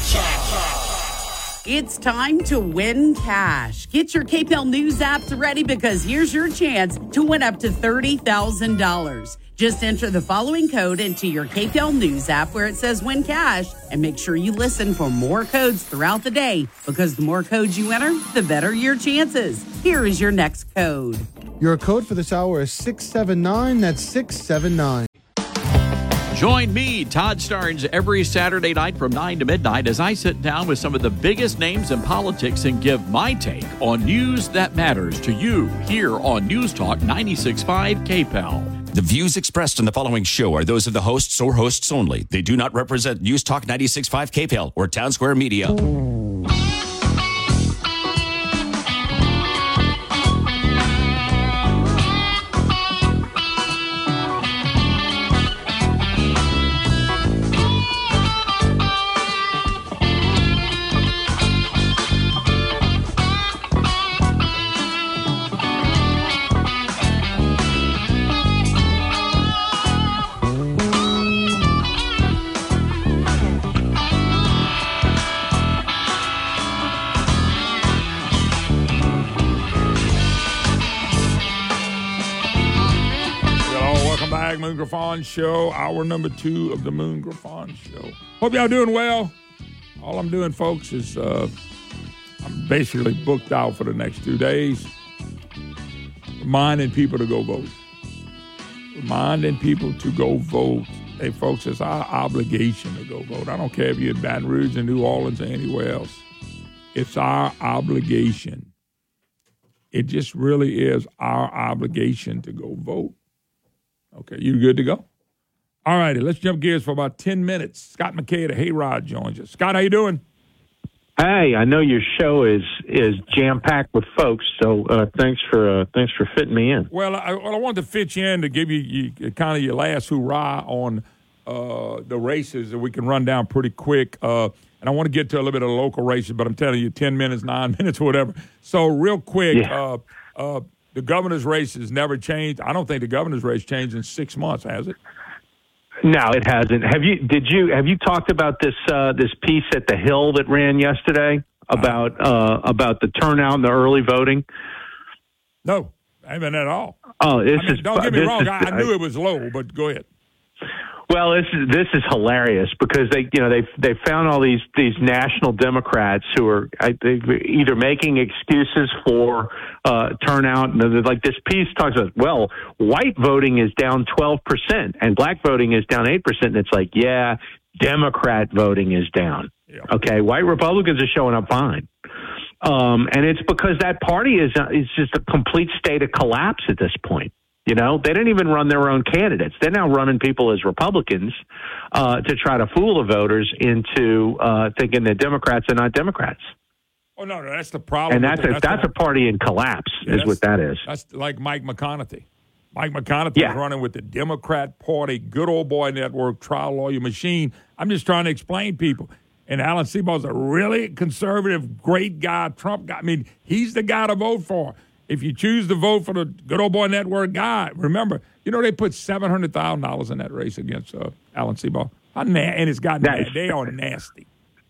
Speaker 1: It's time to win cash. Get your K P L News apps ready because here's your chance to win up to thirty thousand dollars. Just enter the following code into your K P L News app where it says win cash, and make sure you listen for more codes throughout the day because the more codes you enter, the better your chances. Here is your next code.
Speaker 3: Your code for this hour is six seven nine. That's six seven nine.
Speaker 19: Join me, Todd Starnes, every Saturday night from nine to midnight as I sit down with some of the biggest names in politics and give my take on news that matters to you here on News Talk ninety-six point five K P E L.
Speaker 21: The views expressed in the following show are those of the hosts or hosts only. They do not represent News Talk ninety-six point five K P E L or Town Square Media.
Speaker 15: Moon Griffon Show, hour number two of the Moon Griffon Show. Hope y'all doing well. All I'm doing, folks, is uh, I'm basically booked out for the next two days. Reminding people to go vote. Reminding people to go vote. Hey, folks, it's our obligation to go vote. I don't care if you're in Baton Rouge or New Orleans or anywhere else. It's our obligation. It just really is our obligation to go vote. Okay, you good to go? All righty, let's jump gears for about ten minutes. Scott McKay of Hey Rod joins us. Scott, how you doing?
Speaker 17: Hey, I know your show is is jam packed with folks, so uh, thanks for uh, thanks for fitting me in.
Speaker 15: Well, I, well, I wanted to fit you in to give you, you kind of your last hurrah on uh, the races that we can run down pretty quick. Uh, and I want to get to a little bit of the local races, but I'm telling you, ten minutes, nine minutes, whatever. So real quick,
Speaker 17: yeah.
Speaker 15: uh, uh, the governor's race has never changed. I don't think the governor's race changed in six months, has it?
Speaker 17: No, it hasn't. Have you? Did you? Have you talked about this uh, this piece at the Hill that ran yesterday about uh, about the turnout and the early voting?
Speaker 15: No, I haven't at all.
Speaker 17: Oh, this
Speaker 15: I mean,
Speaker 17: is.
Speaker 15: Don't get me wrong.
Speaker 17: Is,
Speaker 15: I, I knew it was low, but go ahead.
Speaker 17: Well, this is this is hilarious because they, you know, they they found all these these national Democrats who are I think either making excuses for uh, turnout, and like this piece talks about. Well, white voting is down twelve percent and black voting is down eight percent, and it's like, yeah, Democrat voting is down. Yeah. Okay, white Republicans are showing up fine, um, and it's because that party is uh, is just a complete state of collapse at this point. You know, they didn't even run their own candidates. They're now running people as Republicans uh, to try to fool the voters into uh, thinking that Democrats are not Democrats.
Speaker 15: Oh, no, no, that's the problem.
Speaker 17: And that's,
Speaker 15: the,
Speaker 17: a,
Speaker 15: that's,
Speaker 17: that's
Speaker 15: the,
Speaker 17: a party in collapse yeah, is what that is.
Speaker 15: That's like Mike McConaughey. Mike McConaughey
Speaker 17: yeah.
Speaker 15: is running with the Democrat Party, good old boy network, trial lawyer machine. I'm just trying to explain people. And Alan Sebald's a really conservative, great guy, Trump guy. I mean, he's the guy to vote for. If you choose to vote for the good old boy network guy, remember, you know, they put seven hundred thousand dollars in that race against uh, Alan Sebald. And it's got nice. They are nasty.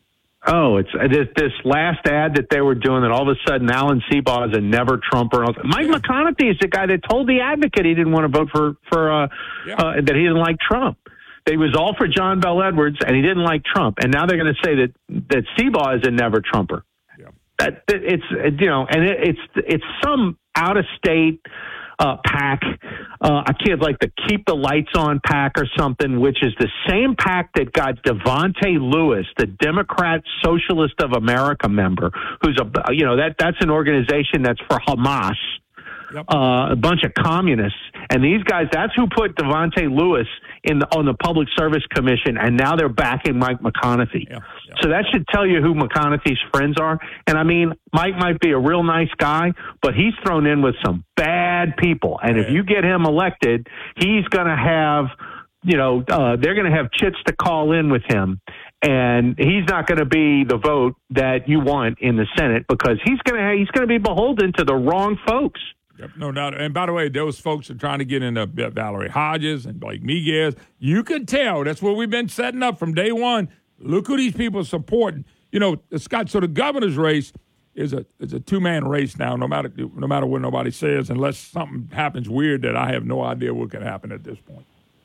Speaker 17: Oh, it's this, this last ad that they were doing that all of a sudden Alan Sebald is a never Trumper. Mike yeah. McConaughey is the guy that told the Advocate he didn't want to vote for, for uh, yeah. uh, that he didn't like Trump. He was all for John Bel Edwards, and he didn't like Trump. And now they're going to say that, that Sebald is a never Trumper. That, that it's you know, and it, it's it's some out of state uh, PAC. Uh, I can't like the Keep the Lights On PAC or something, which is the same PAC that got Devontae Lewis, the Democrat Socialist of America member, who's a you know that that's an organization that's for Hamas. Yep. Uh, a bunch of communists, and these guys, that's who put Devontae Lewis in the, on the Public Service Commission, and now they're backing Mike McConaughey. Yep. Yep. So that should tell you who McConaughey's friends are. And I mean, Mike might be a real nice guy, but he's thrown in with some bad bad people. And if you get him elected, he's going to have, you know, uh, they're going to have chits to call in with him. And he's not going to be the vote that you want in the Senate because he's going to he's going to be beholden to the wrong folks.
Speaker 15: Yep, no doubt. And by the way, those folks are trying to get into Valerie Hodges and Blake Miguez. You could tell. That's what we've been setting up from day one. Look who these people are supporting. You know, Scott, so the governor's race is a is a two-man race now, no matter no matter what nobody says, unless something happens weird that I have no idea what could happen at this point.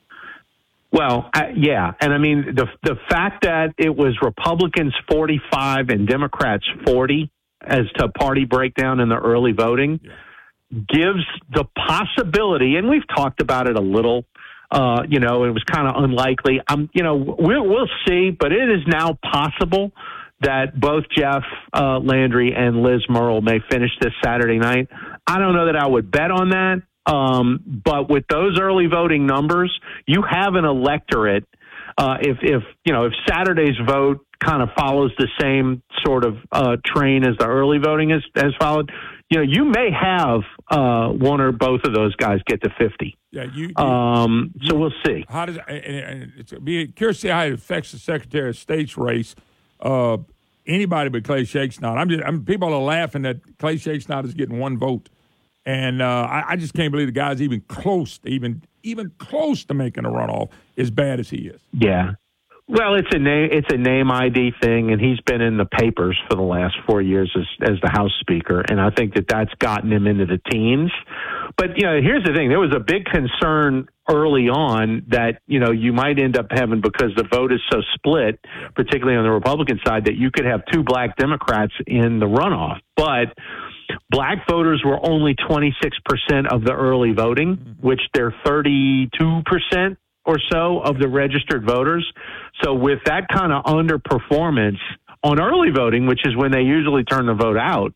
Speaker 17: Well, uh, yeah. And, I mean, the the fact that it was Republicans forty-five and Democrats forty as to party breakdown in the early voting yeah. gives the possibility, and we've talked about it a little, uh, you know, it was kind of unlikely. Um, you know, we'll, we'll see, but it is now possible that both Jeff uh, Landry and Liz Murrill may finish this Saturday night. I don't know that I would bet on that. Um, but with those early voting numbers, you have an electorate. Uh, if, if, you know, if Saturday's vote kind of follows the same sort of uh, train as the early voting has, has followed, you know, you may have uh, one or both of those guys get to fifty.
Speaker 15: Yeah, you. you
Speaker 17: um, so
Speaker 15: you,
Speaker 17: we'll see.
Speaker 15: How does and, and it's be curious to see how it affects the Secretary of State's race. Uh, anybody but Clay Shakespeare. I'm just. I'm, people are laughing that Clay Shakespeare is getting one vote. And uh, I, I just can't believe the guy's even close, to even even close to making a runoff as bad as he is.
Speaker 17: Yeah. Well, it's a name it's a name I D thing, and he's been in the papers for the last four years as as the House Speaker, and I think that that's gotten him into the teens. But, you know, here's the thing. There was a big concern early on that, you know, you might end up having, because the vote is so split, particularly on the Republican side, that you could have two black Democrats in the runoff. But black voters were only twenty-six percent of the early voting, mm-hmm. which they're thirty-two percent or so of the registered voters. So with that kind of underperformance on early voting, which is when they usually turn the vote out,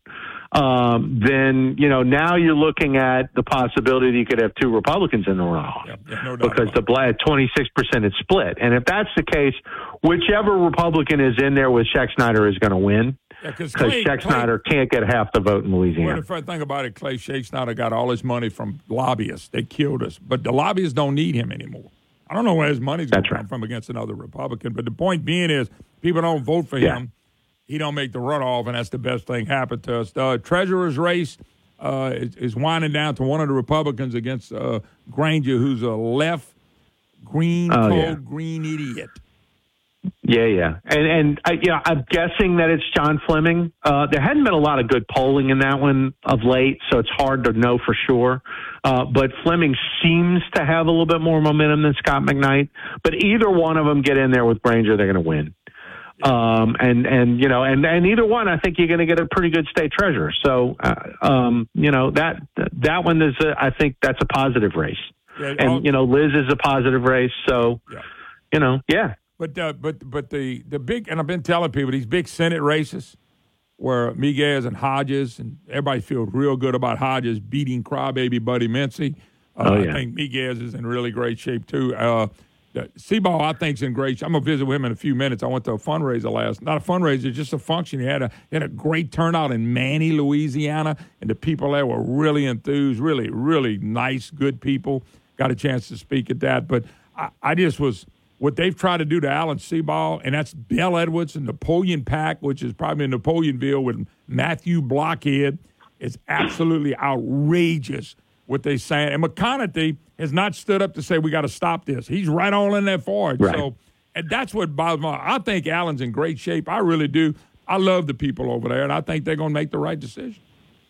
Speaker 17: um, then, you know, now you're looking at the possibility that you could have two Republicans in the runoff
Speaker 15: yeah, yeah, no doubt
Speaker 17: because the black twenty-six percent is split. And if that's the case, whichever Republican is in there with Schexnayder is going to win. Because
Speaker 15: yeah,
Speaker 17: Schexnayder can't get half the vote in Louisiana.
Speaker 15: Well, the first thing about it, Clay Schexnayder got all his money from lobbyists. They killed us. But the lobbyists don't need him anymore. I don't know where his money's going to come from against another Republican. But the point being is people don't vote for
Speaker 17: yeah.
Speaker 15: him. He don't make the runoff, and that's the best thing happened to us. The treasurer's race uh, is, is winding down to one of the Republicans against uh, Granger, who's a left, green,
Speaker 17: oh,
Speaker 15: cold,
Speaker 17: yeah.
Speaker 15: green idiot.
Speaker 17: Yeah, yeah. And, and I, you know, I'm guessing that it's John Fleming. Uh, there hadn't been a lot of good polling in that one of late, so it's hard to know for sure. Uh, but Fleming seems to have a little bit more momentum than Scott McKnight. But either one of them get in there with Granger, they're going to win. Um, and, and, you know, and, and either one, I think you're going to get a pretty good state treasurer. So, uh, um, you know, that, that one is, a, I think that's a positive race. Yeah, and, all, you know, Liz is a positive race. So, yeah. you know, yeah.
Speaker 15: But, uh, but, but the, the big, and I've been telling people, these big Senate races where Miguez and Hodges, and everybody feels real good about Hodges beating crybaby Buddy Mincy. Uh,
Speaker 17: oh, yeah.
Speaker 15: I think Miguez is in really great shape, too. Uh, Seabaugh, I think, is in great shape. I'm going to visit with him in a few minutes. I went to a fundraiser last, not a fundraiser, just a function. He had a, he had a great turnout in Manny, Louisiana, and the people there were really enthused, really, really nice, good people. Got a chance to speak at that. But I, I just was, what they've tried to do to Alan Seabaugh, and that's Bell Edwards and Napoleon Pack, which is probably in Napoleonville with Matthew Blockhead, is absolutely outrageous what they're saying. And McConaughey has not stood up to say we got to stop this. He's right on in there for it.
Speaker 17: Right.
Speaker 15: So, and that's what bothers me. I think Alan's in great shape. I really do. I love the people over there, and I think they're going to make the right decision.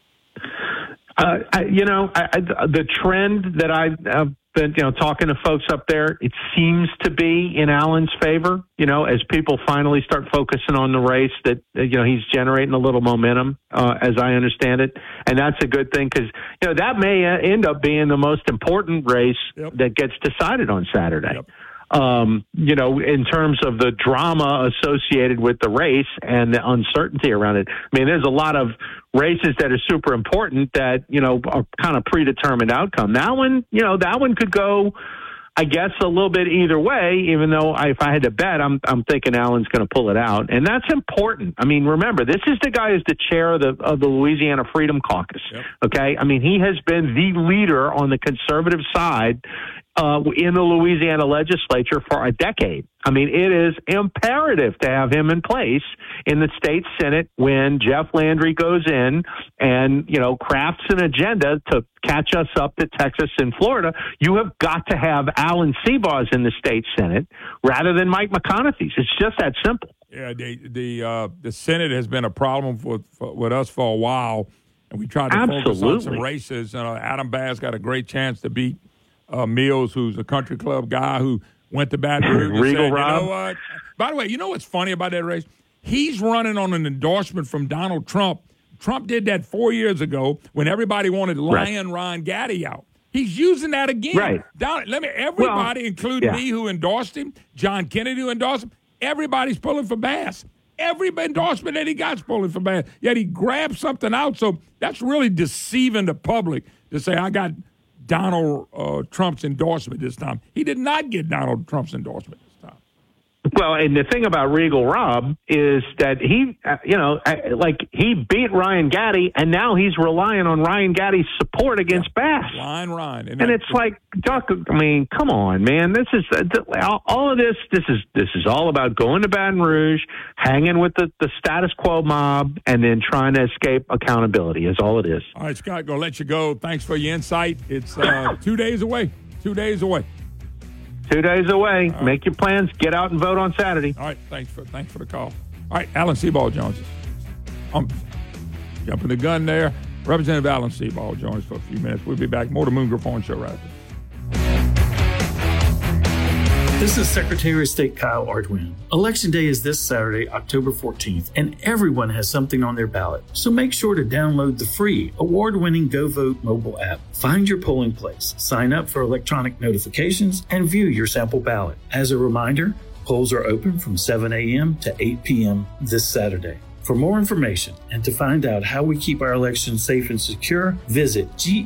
Speaker 17: Uh, I, you know, I, I, the trend that I, I've been, you know, talking to folks up there, it seems to be in Alan's favor, you know, as people finally start focusing on the race that, you know, he's generating a little momentum, uh, as I understand it. And that's a good thing because, you know, that may end up being the most important race yep. that gets decided on Saturday. Yep. Um, you know, in terms of the drama associated with the race and the uncertainty around it. I mean, there's a lot of races that are super important that, you know, are kind of predetermined outcome. That one, you know, that one could go, I guess a little bit either way, even though I, if I had to bet, I'm I'm thinking Alan's going to pull it out. And that's important. I mean, remember, this is the guy who's the chair of the, of the Louisiana Freedom Caucus. Yep. Okay? I mean, he has been the leader on the conservative side uh, in the Louisiana legislature for a decade. I mean, it is imperative to have him in place in the state Senate when Jeff Landry goes in and, you know, crafts an agenda to catch us up to Texas and Florida. You have got to have Alan Seabaugh in the state Senate rather than Mike McConaughey's. It's just that simple.
Speaker 15: Yeah, the the uh, the Senate has been a problem for, for with us for a while, and we tried to
Speaker 17: Absolutely.
Speaker 15: focus on some races. Uh, Adam Bass got a great chance to beat uh, Mills, who's a country club guy who went to Baton Rouge and
Speaker 17: Regal
Speaker 15: said,
Speaker 17: Rob.
Speaker 15: you know what? By the way, you know what's funny about that race? He's running on an endorsement from Donald Trump. Trump did that four years ago when everybody wanted Lion right. Ryan Gaddy out. He's using that again.
Speaker 17: Right.
Speaker 15: Down, let me. Everybody,
Speaker 17: well,
Speaker 15: including
Speaker 17: yeah.
Speaker 15: me, who endorsed him, John Kennedy, who endorsed him, everybody's pulling for Bass. Every endorsement that he got's pulling for Bass. Yet he grabbed something out. So that's really deceiving the public to say, I got Donald uh, Trump's endorsement this time. He did not get Donald Trump's endorsement this time.
Speaker 17: Well, and the thing about Regal Rob is that he, uh, you know, uh, like he beat Ryan Gaddy, and now he's relying on Ryan Gaddy's support against yeah. Bass.
Speaker 15: Ryan Ryan,
Speaker 17: and, and it's like, Doc, I mean, come on, man. This is uh, all of this. This is this is all about going to Baton Rouge, hanging with the, the status quo mob, and then trying to escape accountability. Is all it is.
Speaker 15: All right, Scott, gonna let you go. Thanks for your insight. It's uh, two days away. Two days away.
Speaker 17: Two days away.
Speaker 15: Right.
Speaker 17: Make your plans. Get out and vote on Saturday.
Speaker 15: All right. Thanks for thanks for the call. All right, Alan Seabaugh joins us. I'm jumping the gun there. Representative Alan Seabaugh joins us for a few minutes. We'll be back. More to Moon Griffon Show right after.
Speaker 5: This is Secretary of State Kyle Ardoin. Election Day is this Saturday, October fourteenth, and everyone has something on their ballot. So make sure to download the free, award-winning GoVote mobile app. Find your polling place, sign up for electronic notifications, and view your sample ballot. As a reminder, polls are open from seven a.m. to eight p.m. this Saturday. For more information and to find out how we keep our elections safe and secure, visit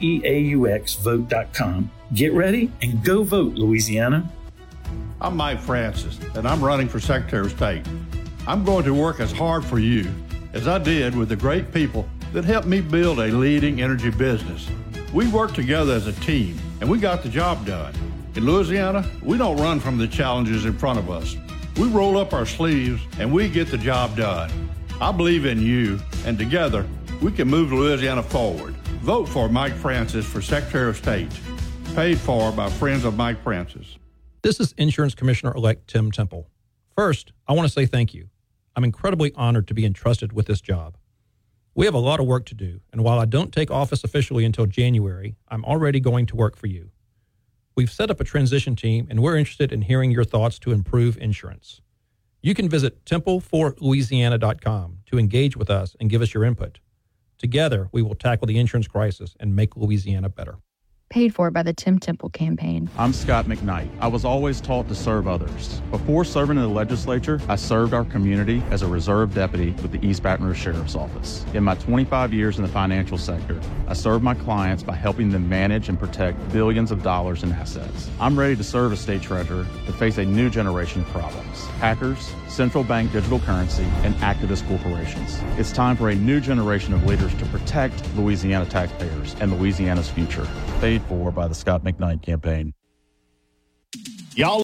Speaker 5: geaux vote dot com. Get ready and go vote, Louisiana.
Speaker 11: I'm Mike Francis, and I'm running for Secretary of State. I'm going to work as hard for you as I did with the great people that helped me build a leading energy business. We worked together as a team, and we got the job done. In Louisiana, we don't run from the challenges in front of us. We roll up our sleeves, and we get the job done. I believe in you, and together, we can move Louisiana forward. Vote for Mike Francis for Secretary of State. Paid for by Friends of Mike Francis.
Speaker 23: This is Insurance Commissioner-elect Tim Temple. First, I want to say thank you. I'm incredibly honored to be entrusted with this job. We have a lot of work to do, and while I don't take office officially until January, I'm already going to work for you. We've set up a transition team, and we're interested in hearing your thoughts to improve insurance. You can visit temple for louisiana dot com to engage with us and give us your input. Together, we will tackle the insurance crisis and make Louisiana better.
Speaker 24: Paid for by the Tim Temple campaign.
Speaker 6: I'm Scott McKnight. I was always taught to serve others. Before serving in the legislature, I served our community as a reserve deputy with the East Baton Rouge Sheriff's Office. In my twenty-five years in the financial sector, I served my clients by helping them manage and protect billions of dollars in assets. I'm ready to serve as state treasurer to face a new generation of problems: hackers, central bank digital currency, and activist corporations. It's time for a new generation of leaders to protect Louisiana taxpayers and Louisiana's future. Paid for by the Scott McKnight campaign.
Speaker 11: Y'all.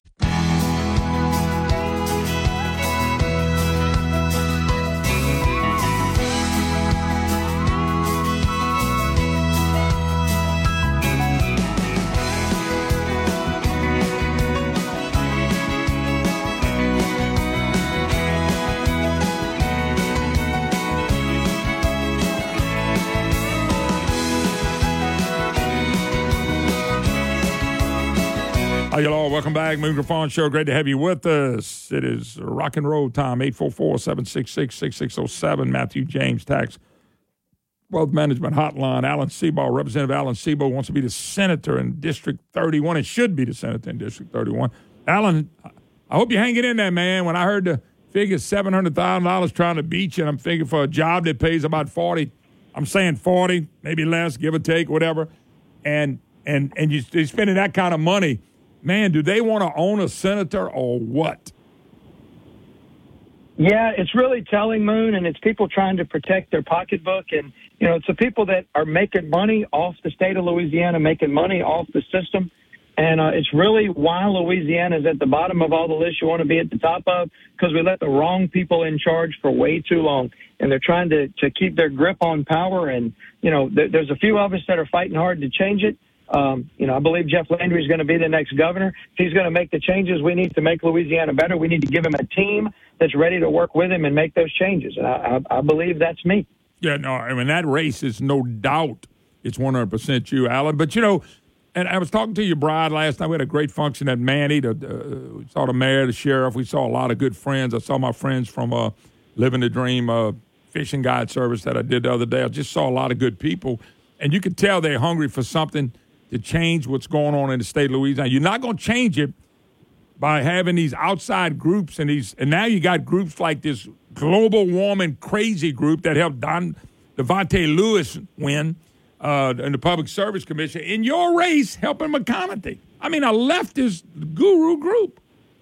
Speaker 15: Hi, y'all. Welcome back. Moon Griffon Show. Great to have you with us. It is rock and roll time. eight four four, seven six six, six six zero seven. Matthew James Tax Wealth Management Hotline. Alan Seabaugh, Representative Alan Seabaugh, wants to be the senator in District thirty-one. It should be the senator in District thirty-one. Alan, I hope you're hanging in there, man. When I heard the figure seven hundred thousand dollars trying to beat you, and I'm thinking for a job that pays about forty, I'm saying forty, maybe less, give or take, whatever, and and and you, you're spending that kind of money. man, do they want to own a senator or what?
Speaker 2: Yeah, it's really telling, Moon, and it's people trying to protect their pocketbook. And, you know, it's the people that are making money off the state of Louisiana, making money off the system. And uh, it's really why Louisiana is at the bottom of all the lists you want to be at the top of, because we let the wrong people in charge for way too long. And they're trying to, to keep their grip on power. And, you know, th- there's a few of us that are fighting hard to change it. Um, you know, I believe Jeff Landry is going to be the next governor. If he's going to make the changes we need to make Louisiana better, we need to give him a team that's ready to work with him and make those changes. And I, I, I believe that's me.
Speaker 15: Yeah, no, I mean, that race is no doubt it's one hundred percent you, Alan. But, you know, and I was talking to your bride last night. We had a great function at Manny. The, uh, we saw the mayor, the sheriff. We saw a lot of good friends. I saw my friends from uh, Living the Dream uh, fishing guide service that I did the other day. I just saw a lot of good people. And you could tell they're hungry for something to change what's going on in the state of Louisiana. You're not going to change it by having these outside groups and these, and now you got groups like this global warming crazy group that helped Don Devontae Lewis win uh, in the Public Service Commission in your race, helping McConaughey. I mean, a leftist guru group.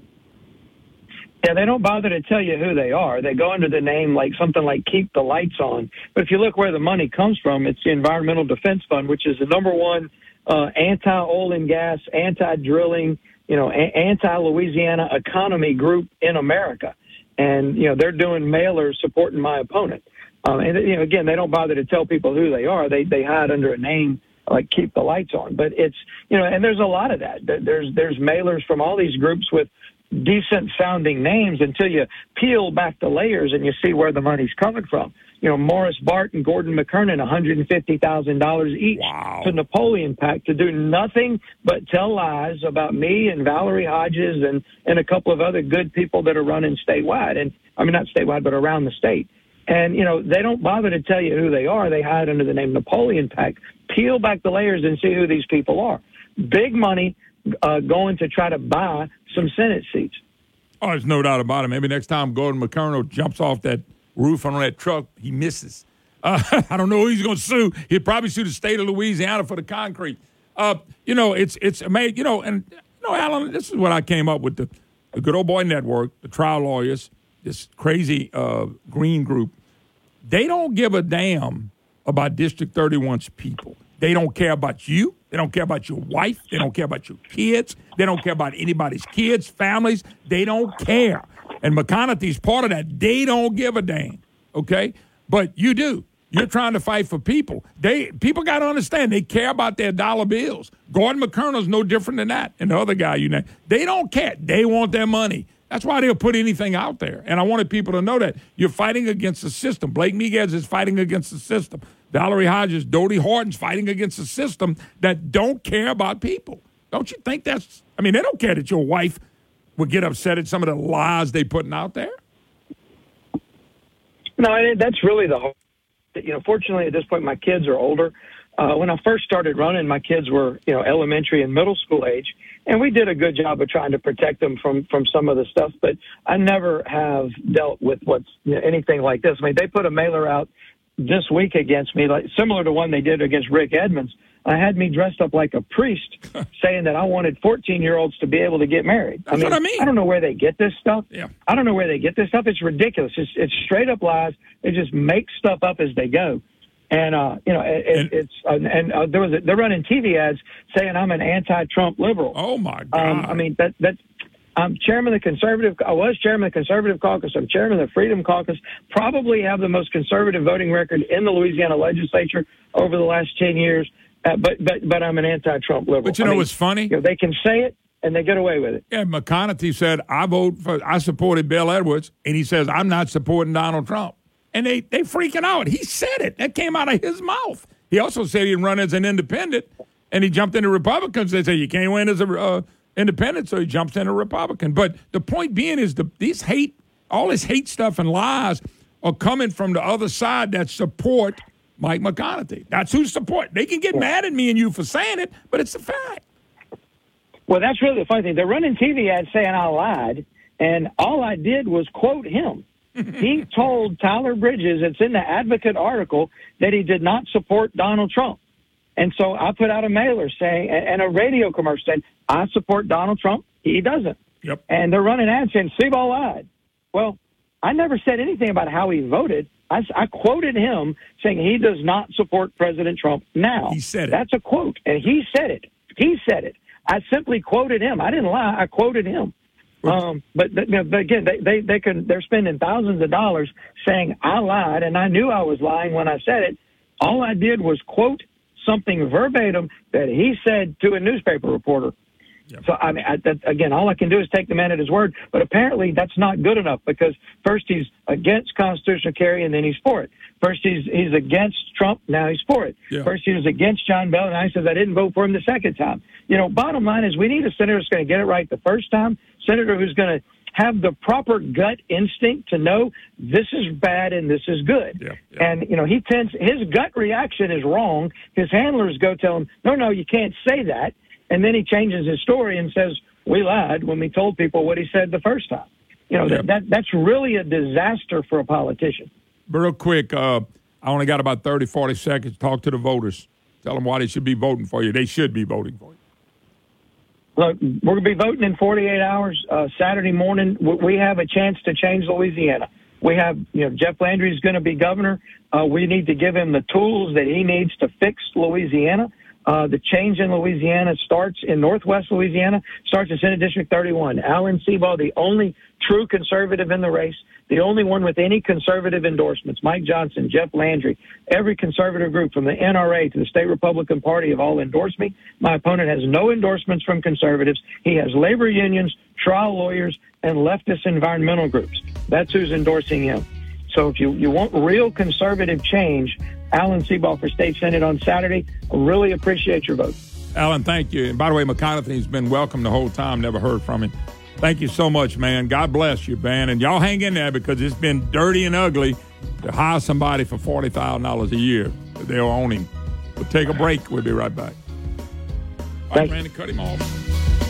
Speaker 2: Yeah, they don't bother to tell you who they are. They go under the name like something like Keep the Lights On. But if you look where the money comes from, it's the Environmental Defense Fund, which is the number one Uh, anti-oil and gas, anti-drilling, you know, a- anti-Louisiana economy group in America. And, you know, they're doing mailers supporting my opponent. Um, and, you know, again, they don't bother to tell people who they are. They they hide under a name like Keep the Lights On. But it's, you know, and there's a lot of that. There's, there's mailers from all these groups with decent-sounding names until you peel back the layers and you see where the money's coming from. You know, Morris Bart and Gordon McKernan, one hundred fifty thousand dollars each wow. to Napoleon PAC to do nothing but tell lies about me and Valerie Hodges and, and a couple of other good people that are running statewide. And I mean, not statewide, but around the state. And, you know, they don't bother to tell you who they are. They hide under the name Napoleon PAC. Peel back the layers and see who these people are. Big money uh, going to try to buy some Senate seats.
Speaker 15: Oh, there's no doubt about it. Maybe next time Gordon McKernan jumps off that roof on that truck, he misses. Uh, I don't know who he's going to sue. He'll probably sue the state of Louisiana for the concrete. Uh, you know, it's it's amazing. You know, and you know, Alan, this is what I came up with: the, the Good Old Boy Network, the trial lawyers, this crazy uh, green group. They don't give a damn about District thirty-one's people. They don't care about you. They don't care about your wife. They don't care about your kids. They don't care about anybody's kids, families. They don't care. And McConaughey's part of that. They don't give a damn, okay? But you do. You're trying to fight for people. They People got to understand they care about their dollar bills. Gordon McKernan's no different than that. And the other guy you know, they don't care. They want their money. That's why they'll put anything out there. And I wanted people to know that. You're fighting against the system. Blake Miguez is fighting against the system. Valerie Hodges, Dodie Horton's fighting against the system that don't care about people. Don't you think that's – I mean, they don't care that your wife – would get upset at some of the lies they putting out there?
Speaker 2: No, that's really the whole, you know, fortunately at this point my kids are older. Uh, when I first started running, my kids were, you know, elementary and middle school age, and we did a good job of trying to protect them from, from some of the stuff, but I never have dealt with what's you know, anything like this. I mean, they put a mailer out this week against me, like similar to one they did against Rick Edmonds. I had me dressed up like a priest saying that I wanted fourteen-year-olds to be able to get married.
Speaker 15: That's I mean, what I mean.
Speaker 2: I don't know where they get this stuff.
Speaker 15: Yeah.
Speaker 2: I don't know where they get this stuff. It's ridiculous. It's, it's straight-up lies. They just make stuff up as they go. And, uh, you know, it, and, it's uh, and uh, there was a, they're running T V ads saying I'm an anti-Trump liberal.
Speaker 15: Oh, my God.
Speaker 2: Um, I mean, that that I'm chairman of the conservative. I was chairman of the conservative caucus. I'm chairman of the Freedom Caucus. Probably have the most conservative voting record in the Louisiana legislature over the last ten years. Uh, but but but I'm an anti-Trump liberal.
Speaker 15: But you know
Speaker 2: I mean,
Speaker 15: what's funny?
Speaker 2: You know, they can say it and they get away with it.
Speaker 15: Yeah, McConaughey said I vote for. I supported Bill Edwards, and he says I'm not supporting Donald Trump. And they they freaking out. He said it. That came out of his mouth. He also said he'd run as an independent, and he jumped into Republicans. They say you can't win as an uh, independent, so he jumps into Republican. But the point being is the these hate, all this hate stuff and lies are coming from the other side that support Mike McConaughey. That's who support. They can get mad at me and you for saying it, but it's a fact.
Speaker 2: Well, that's really the funny thing. They're running T V ads saying I lied, and all I did was quote him. He told Tyler Bridges, it's in the Advocate article, that he did not support Donald Trump. And so I put out a mailer saying, and a radio commercial saying, I support Donald Trump. He doesn't.
Speaker 15: Yep.
Speaker 2: And they're running ads saying, Seabaugh lied. Well, I never said anything about how he voted. I, I quoted him saying he does not support President Trump now.
Speaker 15: He said it.
Speaker 2: That's a quote. And he said it. He said it. I simply quoted him. I didn't lie. I quoted him. Um, but, you know, but again, they, they, they can, they're spending thousands of dollars saying I lied, and I knew I was lying when I said it. All I did was quote something verbatim that he said to a newspaper reporter. Yep. So, I mean, I, that, again, all I can do is take the man at his word. But apparently that's not good enough, because first he's against constitutional carry and then he's for it. First he's he's against Trump, now he's for it. Yeah. First he was against John Bell, and now he says I didn't vote for him the second time. You know, bottom line is we need a senator who's going to get it right the first time, senator who's going to have the proper gut instinct to know this is bad and this is good. Yeah, yeah. And, you know, he tends, his gut reaction is wrong. His handlers go tell him, no, no, you can't say that. And then he changes his story and says, we lied when we told people what he said the first time. You know, yeah. that, that that's really a disaster for a politician.
Speaker 15: Real quick, uh, I only got about thirty, forty seconds. Talk to the voters. Tell them why they should be voting for you. They should be voting for you.
Speaker 2: Look, we're going to be voting in forty-eight hours. Uh, Saturday morning, we have a chance to change Louisiana. We have, you know, Jeff Landry is going to be governor. Uh, we need to give him the tools that he needs to fix Louisiana. Uh, the change in Louisiana starts in Northwest Louisiana, starts in Senate District thirty-one. Alan Seabaugh, the only true conservative in the race, the only one with any conservative endorsements. Mike Johnson, Jeff Landry, every conservative group from the N R A to the State Republican Party have all endorsed me. My opponent has no endorsements from conservatives. He has labor unions, trial lawyers, and leftist environmental groups. That's who's endorsing him. So if you, you want real conservative change, Alan Seabaugh for State Senate on Saturday. I really appreciate your vote.
Speaker 15: Alan, thank you. And by the way, McConaughey's been welcome the whole time. Never heard from him. Thank you so much, man. God bless you, man. And y'all hang in there, because it's been dirty and ugly to hire somebody for forty thousand dollars a year. They'll own him. We'll take a break. We'll be right back. All right, Randy, cut him off.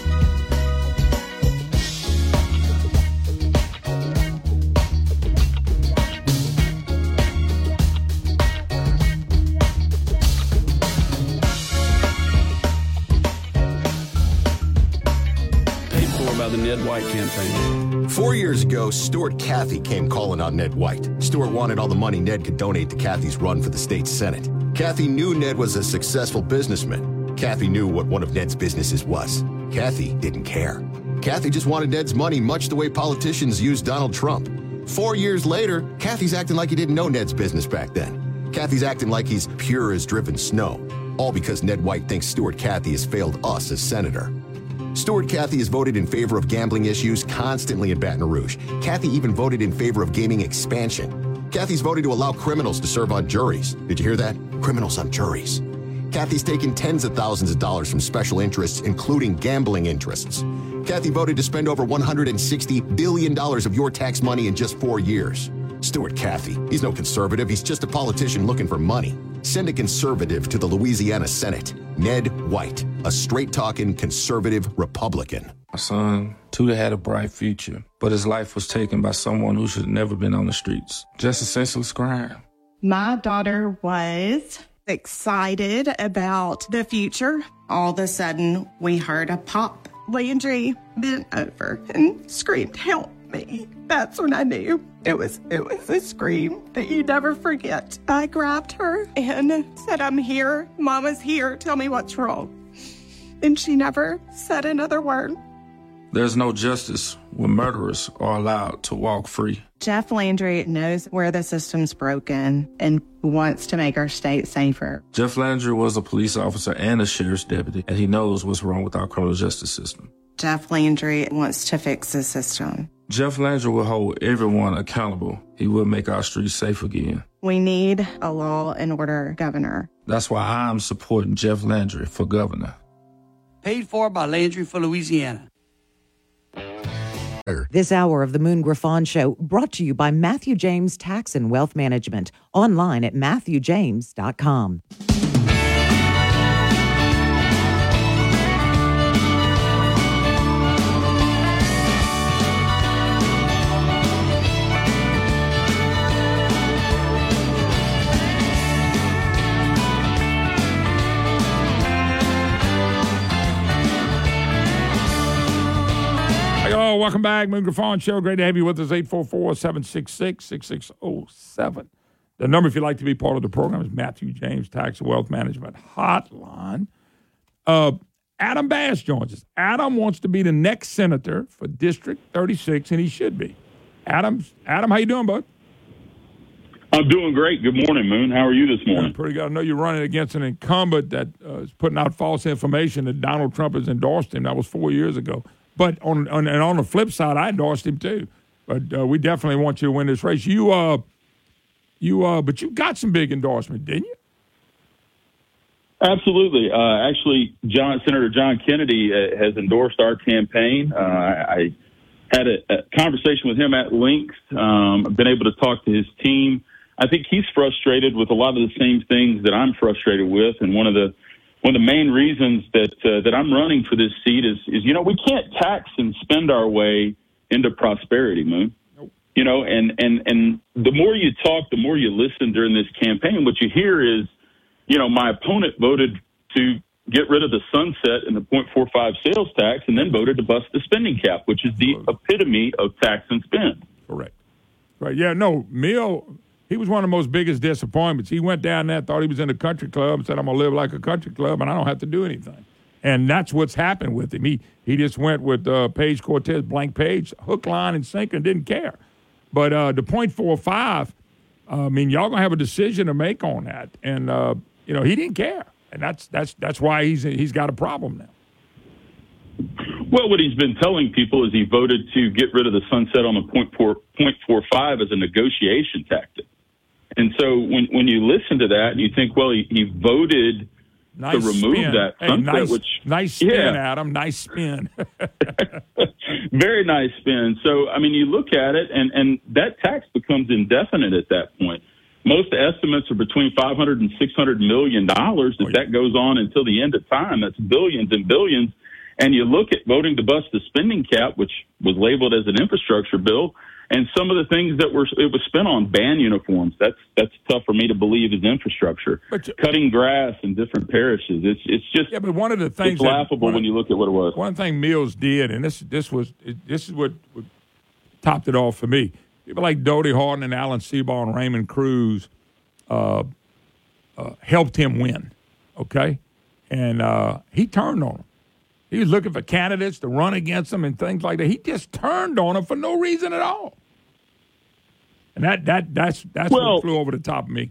Speaker 7: By the Ned White campaign.
Speaker 8: Four years ago, Stuart Cathy came calling on Ned White. Stuart wanted all the money Ned could donate to Cathy's run for the state Senate. Cathy knew Ned was a successful businessman. Cathy knew what one of Ned's businesses was. Cathy didn't care. Cathy just wanted Ned's money, much the way politicians use Donald Trump. Four years later, Cathy's acting like he didn't know Ned's business back then. Cathy's acting like he's pure as driven snow. All because Ned White thinks Stuart Cathy has failed us as senator. Stuart Cathy has voted in favor of gambling issues constantly in Baton Rouge. Cathy even voted in favor of gaming expansion. Cathy's voted to allow criminals to serve on juries. Did you hear that? Criminals on juries. Cathy's taken tens of thousands of dollars from special interests, including gambling interests. Cathy voted to spend over one hundred sixty billion dollars of your tax money in just four years. Stuart Cathy, he's no conservative. He's just a politician looking for money. Send a conservative to the Louisiana Senate. Ned White, a straight-talking conservative Republican.
Speaker 7: My son, too, had a bright future, but his life was taken by someone who should have never been on the streets. Just a senseless crime.
Speaker 9: My daughter was excited about the future. All of a sudden, we heard a pop. Landry bent over and screamed, "Help me." That's when I knew it was it was a scream that you never forget. I grabbed her and said, "I'm here. Mama's here. Tell me what's wrong." And she never said another word.
Speaker 7: There's no justice when murderers are allowed to walk free.
Speaker 9: Jeff Landry knows where the system's broken and wants to make our state safer.
Speaker 7: Jeff Landry was a police officer and a sheriff's deputy, and he knows what's wrong with our criminal justice system.
Speaker 9: Jeff Landry wants to fix the system.
Speaker 7: Jeff Landry will hold everyone accountable. He will make our streets safe again.
Speaker 9: We need a law and order governor.
Speaker 7: That's why I'm supporting Jeff Landry for governor.
Speaker 18: Paid for by Landry for Louisiana.
Speaker 22: This hour of the Moon Griffon Show brought to you by Matthew James Tax and Wealth Management. Online at matthew james dot com.
Speaker 15: welcome back. Moon Griffon Show. Great to have you with us. eight four four, seven six six, six six zero seven. The number, if you'd like to be part of the program, is Matthew James Tax and Wealth Management Hotline. Uh, Adam Bass joins us. Adam wants to be the next senator for District thirty-six, and he should be. Adam, Adam, how you doing, bud?
Speaker 4: I'm doing great. Good morning, Moon. How are you this morning?
Speaker 15: Yeah, pretty good. I know you're running against an incumbent that uh, is putting out false information that Donald Trump has endorsed him. That was four years ago. But on, on and on the flip side, I endorsed him too. But uh, we definitely want you to win this race. You, uh, you, uh, but you got some big endorsement, didn't you?
Speaker 4: Absolutely. Uh, actually, John Senator John Kennedy uh, has endorsed our campaign. Uh, I had a, a conversation with him at length. Um, I've been able to talk to his team. I think he's frustrated with a lot of the same things that I'm frustrated with, and one of the one of the main reasons that uh, that I'm running for this seat is is you know we can't tax and spend our way into prosperity, Moon. Nope. You know, and and and the more you talk, the more you listen during this campaign. What you hear is, you know, my opponent voted to get rid of the sunset and the point four five sales tax, and then voted to bust the spending cap, which is the epitome of tax and spend.
Speaker 15: Correct. Right. Yeah. No, Mill. He was one of the most biggest disappointments. He went down there, thought he was in a country club, and said, I'm going to live like a country club, and I don't have to do anything. And that's what's happened with him. He he just went with uh, Page Cortez, blank page, hook, line, and sinker, and didn't care. But uh, the point four five, uh, I mean, y'all going to have a decision to make on that. And, uh, you know, he didn't care. And that's that's that's why he's he's got a problem now.
Speaker 4: Well, what he's been telling people is he voted to get rid of the sunset on the point four, point four five as a negotiation tactic. And so when, when you listen to that and you think, well, he, he voted nice to remove
Speaker 15: spin.
Speaker 4: that
Speaker 15: hey,
Speaker 4: sunset,
Speaker 15: nice,
Speaker 4: which
Speaker 15: nice spin,
Speaker 4: yeah.
Speaker 15: Adam, nice spin.
Speaker 4: Very nice spin. So, I mean, you look at it, and, and that tax becomes indefinite at that point. Most estimates are between five hundred and six hundred million dollars. If oh, yeah. that goes on until the end of time, that's billions and billions. And you look at voting to bust the spending cap, which was labeled as an infrastructure bill, and some of the things that were it was spent on, ban uniforms. That's that's tough for me to believe is infrastructure. But, Cutting grass in different parishes. It's it's just
Speaker 15: yeah. But one of the things
Speaker 4: it's laughable
Speaker 15: that,
Speaker 4: when you look at what it was.
Speaker 15: One thing Mills did, and this this was this is what, what topped it off for me. People like Dodie Horton and Alan Seabaugh and Raymond Cruz uh, uh, helped him win. Okay, and uh, he turned on them. He was looking for candidates to run against him and things like that. He just turned on him for no reason at all. And that that that's that's
Speaker 4: well,
Speaker 15: what flew over the top of me.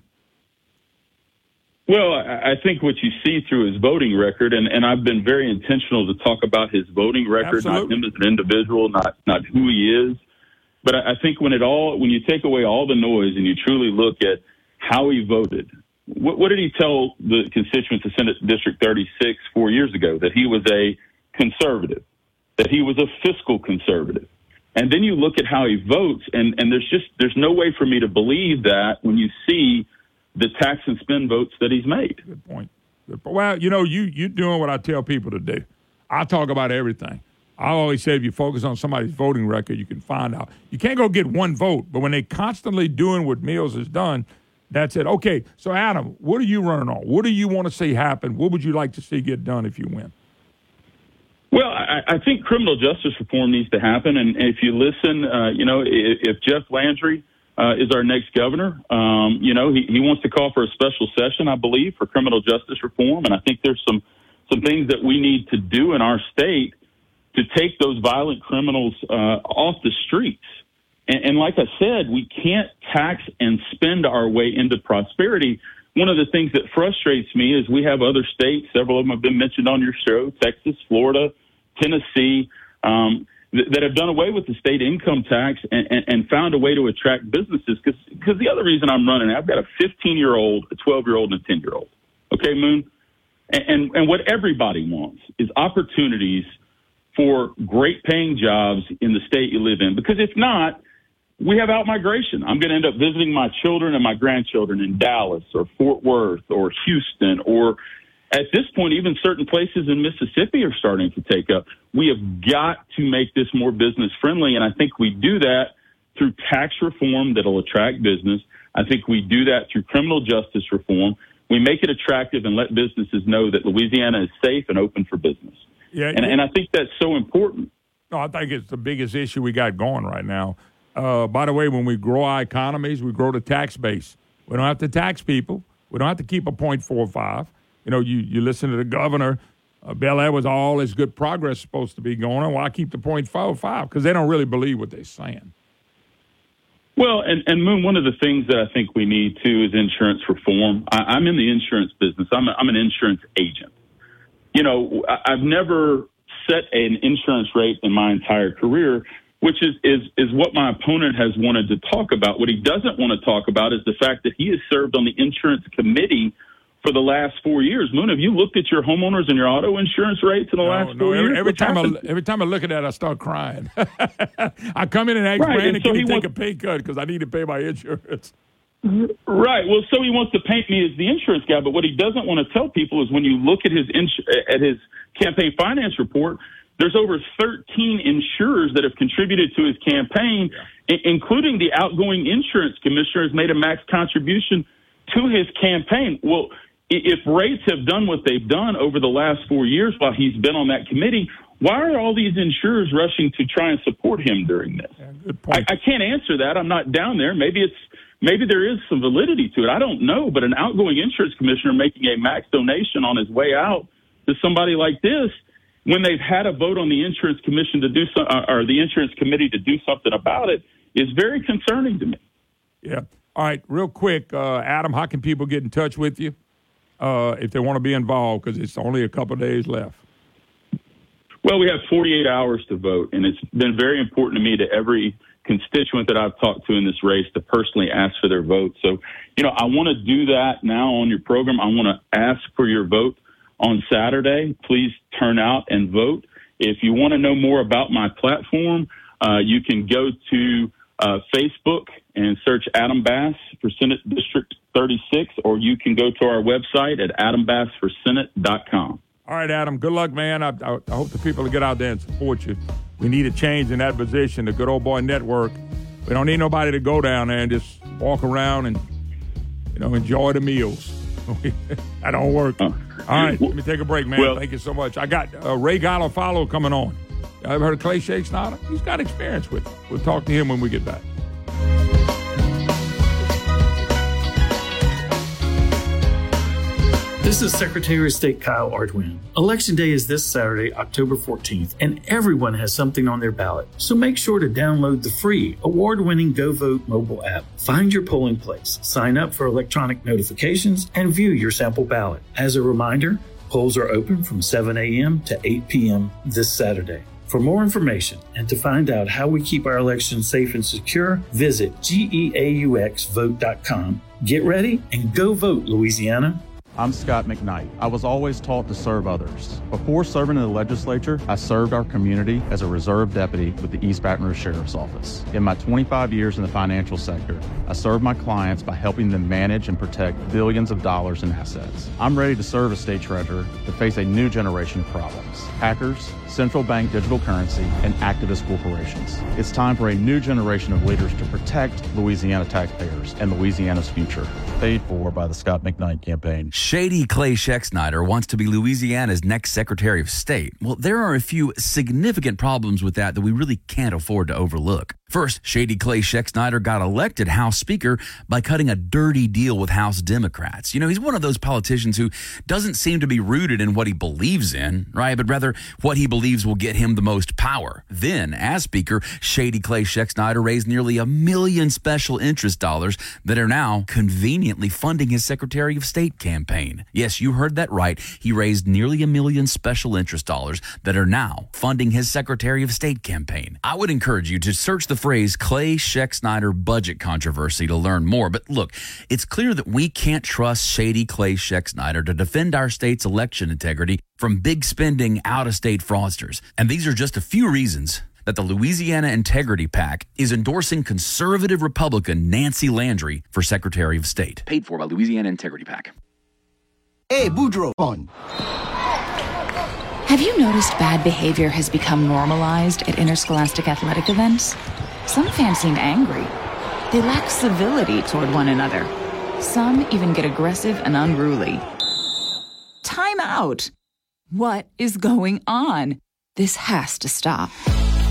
Speaker 4: Well, I think what you see through his voting record, and, and I've been very intentional to talk about his voting record,
Speaker 15: Absolutely.
Speaker 4: not him as an individual, not not who he is. But I think when it all when you take away all the noise and you truly look at how he voted, what, what did he tell the constituents of Senate District thirty-six four years ago? That he was a conservative, that he was a fiscal conservative. And then you look at how he votes, and, and there's just there's no way for me to believe that when you see the tax and spend votes that he's made.
Speaker 15: Good point. Good point. Well, you know, you you're doing what I tell people to do. I talk about everything. I always say if you focus on somebody's voting record, you can find out. You can't go get one vote, but when they constantly doing what Mills has done, that's it. Okay, so Adam, what are you running on? What do you want to see happen? What would you like to see get done if you win?
Speaker 4: Well, I, I think criminal justice reform needs to happen. And if you listen, uh, you know, if, if Jeff Landry uh, is our next governor, um, you know, he, he wants to call for a special session, I believe, for criminal justice reform. And I think there's some, some things that we need to do in our state to take those violent criminals uh, off the streets. And, and like I said, we can't tax and spend our way into prosperity. One of the things that frustrates me is we have other states, several of them have been mentioned on your show, Texas, Florida, Tennessee, um, th- that have done away with the state income tax and, and, and found a way to attract businesses. Because the other reason I'm running, I've got a fifteen-year-old, a twelve-year-old, and a ten-year-old. Okay, Moon? And, and, and what everybody wants is opportunities for great-paying jobs in the state you live in. Because if not, we have out-migration. I'm going to end up visiting my children and my grandchildren in Dallas or Fort Worth or Houston, or at this point, even certain places in Mississippi are starting to take up. We have got to make this more business-friendly, and I think we do that through tax reform that will attract business. I think we do that through criminal justice reform. We make it attractive and let businesses know that Louisiana is safe and open for business.
Speaker 15: Yeah,
Speaker 4: and,
Speaker 15: yeah.
Speaker 4: and I think that's so important.
Speaker 15: No, I think it's the biggest issue we got going right now. Uh, by the way, when we grow our economies, we grow the tax base. We don't have to tax people. We don't have to keep a point four five. You know, you, you listen to the governor. Uh, Bel Air was all this good progress supposed to be going on. Why keep the point four five? Because they don't really believe what they're saying.
Speaker 4: Well, and, and Moon, one of the things that I think we need, too, is insurance reform. I, I'm in the insurance business. I'm, a, I'm an insurance agent. You know, I, I've never set an insurance rate in my entire career, which is, is, is what my opponent has wanted to talk about. What he doesn't want to talk about is the fact that he has served on the insurance committee for the last four years. Moon, have you looked at your homeowners and your auto insurance rates in the
Speaker 15: no,
Speaker 4: last
Speaker 15: no,
Speaker 4: four
Speaker 15: every,
Speaker 4: years?
Speaker 15: Every
Speaker 4: What's
Speaker 15: time, I,
Speaker 4: happened?
Speaker 15: every time I look at that, I start crying. I come in and ask
Speaker 4: Right,
Speaker 15: Brandon,
Speaker 4: and so
Speaker 15: can he,
Speaker 4: he
Speaker 15: take
Speaker 4: wants-
Speaker 15: a pay cut because I need to pay my insurance.
Speaker 4: Right. Well, so he wants to paint me as the insurance guy, but what he doesn't want to tell people is when you look at his ins- at his campaign finance report, there's over thirteen insurers that have contributed to his campaign, yeah. I- including the outgoing insurance commissioner has made a max contribution to his campaign. Well, i- if rates have done what they've done over the last four years while he's been on that committee, why are all these insurers rushing to try and support him during this?
Speaker 15: Yeah, good point.
Speaker 4: I, I can't answer that. I'm not down there. Maybe it's maybe there is some validity to it. I don't know. But an outgoing insurance commissioner making a max donation on his way out to somebody like this, when they've had a vote on the insurance commission to do so, or the insurance committee to do something about it, is very concerning to me.
Speaker 15: Yeah. All right. Real quick, uh, Adam, how can people get in touch with you uh, if they want to be involved? Because it's only a couple of days left.
Speaker 4: Well, we have forty-eight hours to vote, and it's been very important to me to every constituent that I've talked to in this race to personally ask for their vote. So, you know, I want to do that now on your program. I want to ask for your vote on Saturday. Please turn out and vote. If you want to know more about my platform, uh, you can go to uh, Facebook and search Adam Bass for Senate District thirty-six, or you can go to our website at adam bass for senate dot com.
Speaker 15: All right, Adam, good luck, man. I, I, I hope the people will get out there and support you. We need a change in that position, the Good Old Boy Network. We don't need nobody to go down there and just walk around and, you know, enjoy the meals. That don't work. All right, let me take a break, man.
Speaker 4: Well,
Speaker 15: Thank you so much. I got uh, Ray Gallo-Follow coming on. You ever heard of Clay Shake Snyder? He's got experience with it. We'll talk to him when we get back.
Speaker 5: This is Secretary of State Kyle Ardoin. Election Day is this Saturday, October fourteenth, and everyone has something on their ballot. So make sure to download the free, award-winning GoVote mobile app. Find your polling place, sign up for electronic notifications, and view your sample ballot. As a reminder, polls are open from seven a.m. to eight p.m. this Saturday. For more information and to find out how we keep our elections safe and secure, visit geaux vote dot com. Get ready and go vote, Louisiana.
Speaker 6: I'm Scott McKnight. I was always taught to serve others. Before serving in the legislature, I served our community as a reserve deputy with the East Baton Rouge Sheriff's Office. In my twenty-five years in the financial sector, I served my clients by helping them manage and protect billions of dollars in assets. I'm ready to serve as state treasurer to face a new generation of problems. Hackers, central bank digital currency, and activist corporations. It's time for a new generation of leaders to protect Louisiana taxpayers and Louisiana's future. Paid for by the Scott McKnight campaign.
Speaker 10: Shady Clay Schexnayder wants to be Louisiana's next Secretary of State. Well, there are a few significant problems with that that we really can't afford to overlook. First, Shady Clay Schexnayder got elected House Speaker by cutting a dirty deal with House Democrats. You know, he's one of those politicians who doesn't seem to be rooted in what he believes in, right? But rather what he believes will get him the most power. Then, as Speaker, Shady Clay Schexnayder raised nearly a million special interest dollars that are now conveniently funding his Secretary of State campaign. Yes, you heard that right. He raised nearly a million special interest dollars that are now funding his Secretary of State campaign. I would encourage you to search the phrase Clay Schexnayder budget controversy to learn more. But look, it's clear that we can't trust Shady Clay Schexnayder to defend our state's election integrity from big spending, out-of-state fraudsters. And these are just a few reasons that the Louisiana Integrity PAC is endorsing conservative Republican Nancy Landry for Secretary of State. Paid for by Louisiana Integrity PAC.
Speaker 12: Hey, Boudreaux, on.
Speaker 13: Have you noticed bad behavior has become normalized at interscholastic athletic events? Some fans seem angry. They lack civility toward one another. Some even get aggressive and unruly. Time out. What is going on? This has to stop.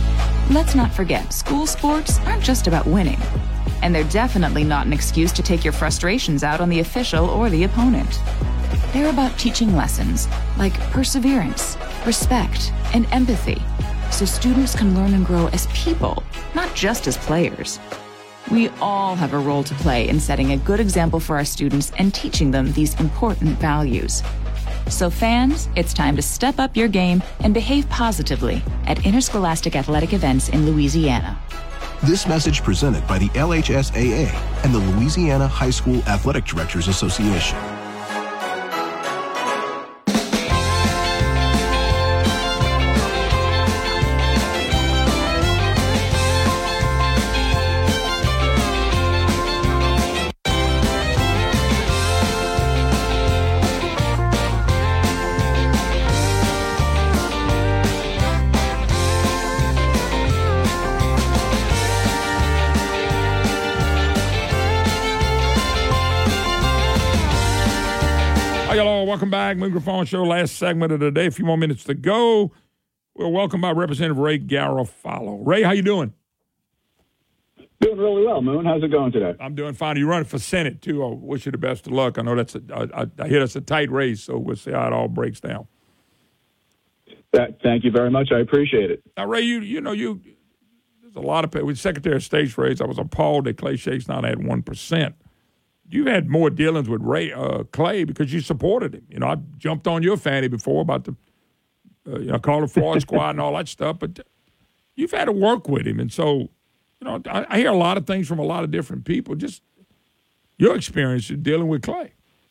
Speaker 13: Let's not forget, school sports aren't just about winning. And they're definitely not an excuse to take your frustrations out on the official or the opponent. They're about teaching lessons like perseverance, respect, and empathy, so students can learn and grow as people, not just as players. We all have a role to play in setting a good example for our students and teaching them these important values. So fans, it's time to step up your game and behave positively at interscholastic athletic events in Louisiana.
Speaker 1: This message presented by the L H S A A and the Louisiana High School Athletic Directors Association.
Speaker 15: Welcome back. Moon Griffon Show, last segment of the day. A few more minutes to go. We're welcomed by Representative Ray Garofalo. Ray, how you doing?
Speaker 14: Doing really well, Moon. How's it going today?
Speaker 15: I'm doing fine. You're running for Senate, too. I wish you the best of luck. I know that's a, I, I hit us a tight race, so we'll see how it all breaks down.
Speaker 14: That, thank you very much. I appreciate it.
Speaker 15: Now, Ray, you you know, you there's a lot of people. With Secretary of State's race, I was appalled that Clay Shakespeare had one percent. You've had more dealings with Ray uh, Clay because you supported him. You know, I jumped on your fanny before about the, uh, you know, call the fraud squad and all that stuff. But you've had to work with him, and so, you know, I, I hear a lot of things from a lot of different people. Just your experience in dealing with Clay.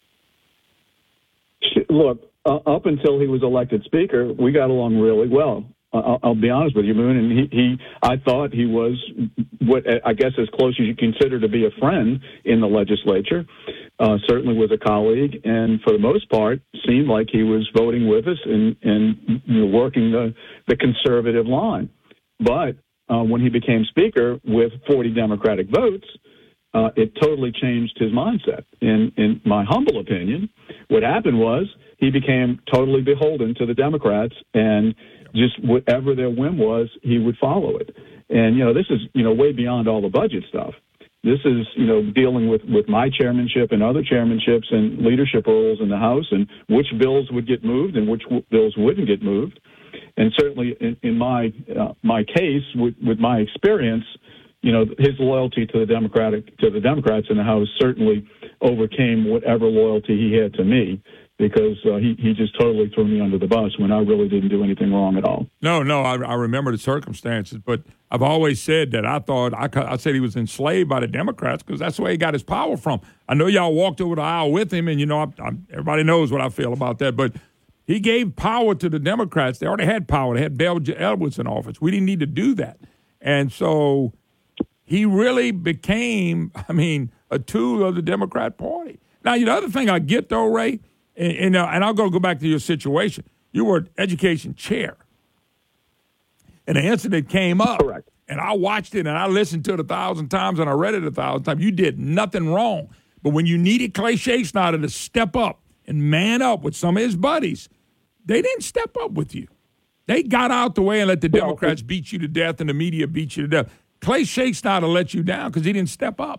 Speaker 14: Look, uh, up until he was elected Speaker, we got along really well. I'll, I'll be honest with you, Moon, and he, he, I thought he was what I guess as close as you consider to be a friend in the legislature. Uh, certainly was a colleague, and for the most part, seemed like he was voting with us and and you know, working the the conservative line. But uh, when he became Speaker with forty Democratic votes, uh, it totally changed his mindset. In in my humble opinion, what happened was he became totally beholden to the Democrats, and just whatever their whim was, he would follow it. And, you know, this is, you know, way beyond all the budget stuff. This is, you know, dealing with, with my chairmanship and other chairmanships and leadership roles in the House and which bills would get moved and which w- bills wouldn't get moved. And certainly in, in my uh, my case, with, with my experience, you know, his loyalty to the Democratic to the Democrats in the House certainly overcame whatever loyalty he had to me. Because uh, he, he just totally threw me under the bus when I really didn't do anything wrong at all.
Speaker 15: No, no, I, I remember the circumstances, but I've always said that I thought, I, I said he was enslaved by the Democrats because that's the way he got his power from. I know y'all walked over the aisle with him, and, you know, I, I, everybody knows what I feel about that, but he gave power to the Democrats. They already had power. They had Belger Edwards in office. We didn't need to do that. And so he really became, I mean, a tool of the Democrat Party. Now, you know, the other thing I get, though, Ray, And, and, uh, and I'll go go back to your situation. You were education chair. And the incident came up.
Speaker 14: Correct.
Speaker 15: And I watched it, and I listened to it a thousand times, and I read it a thousand times. You did nothing wrong. But when you needed Clay Shakespeare to step up and man up with some of his buddies, they didn't step up with you. They got out the way and let the Democrats beat you to death and the media beat you to death. Clay Shakespeare let you down because he didn't step up.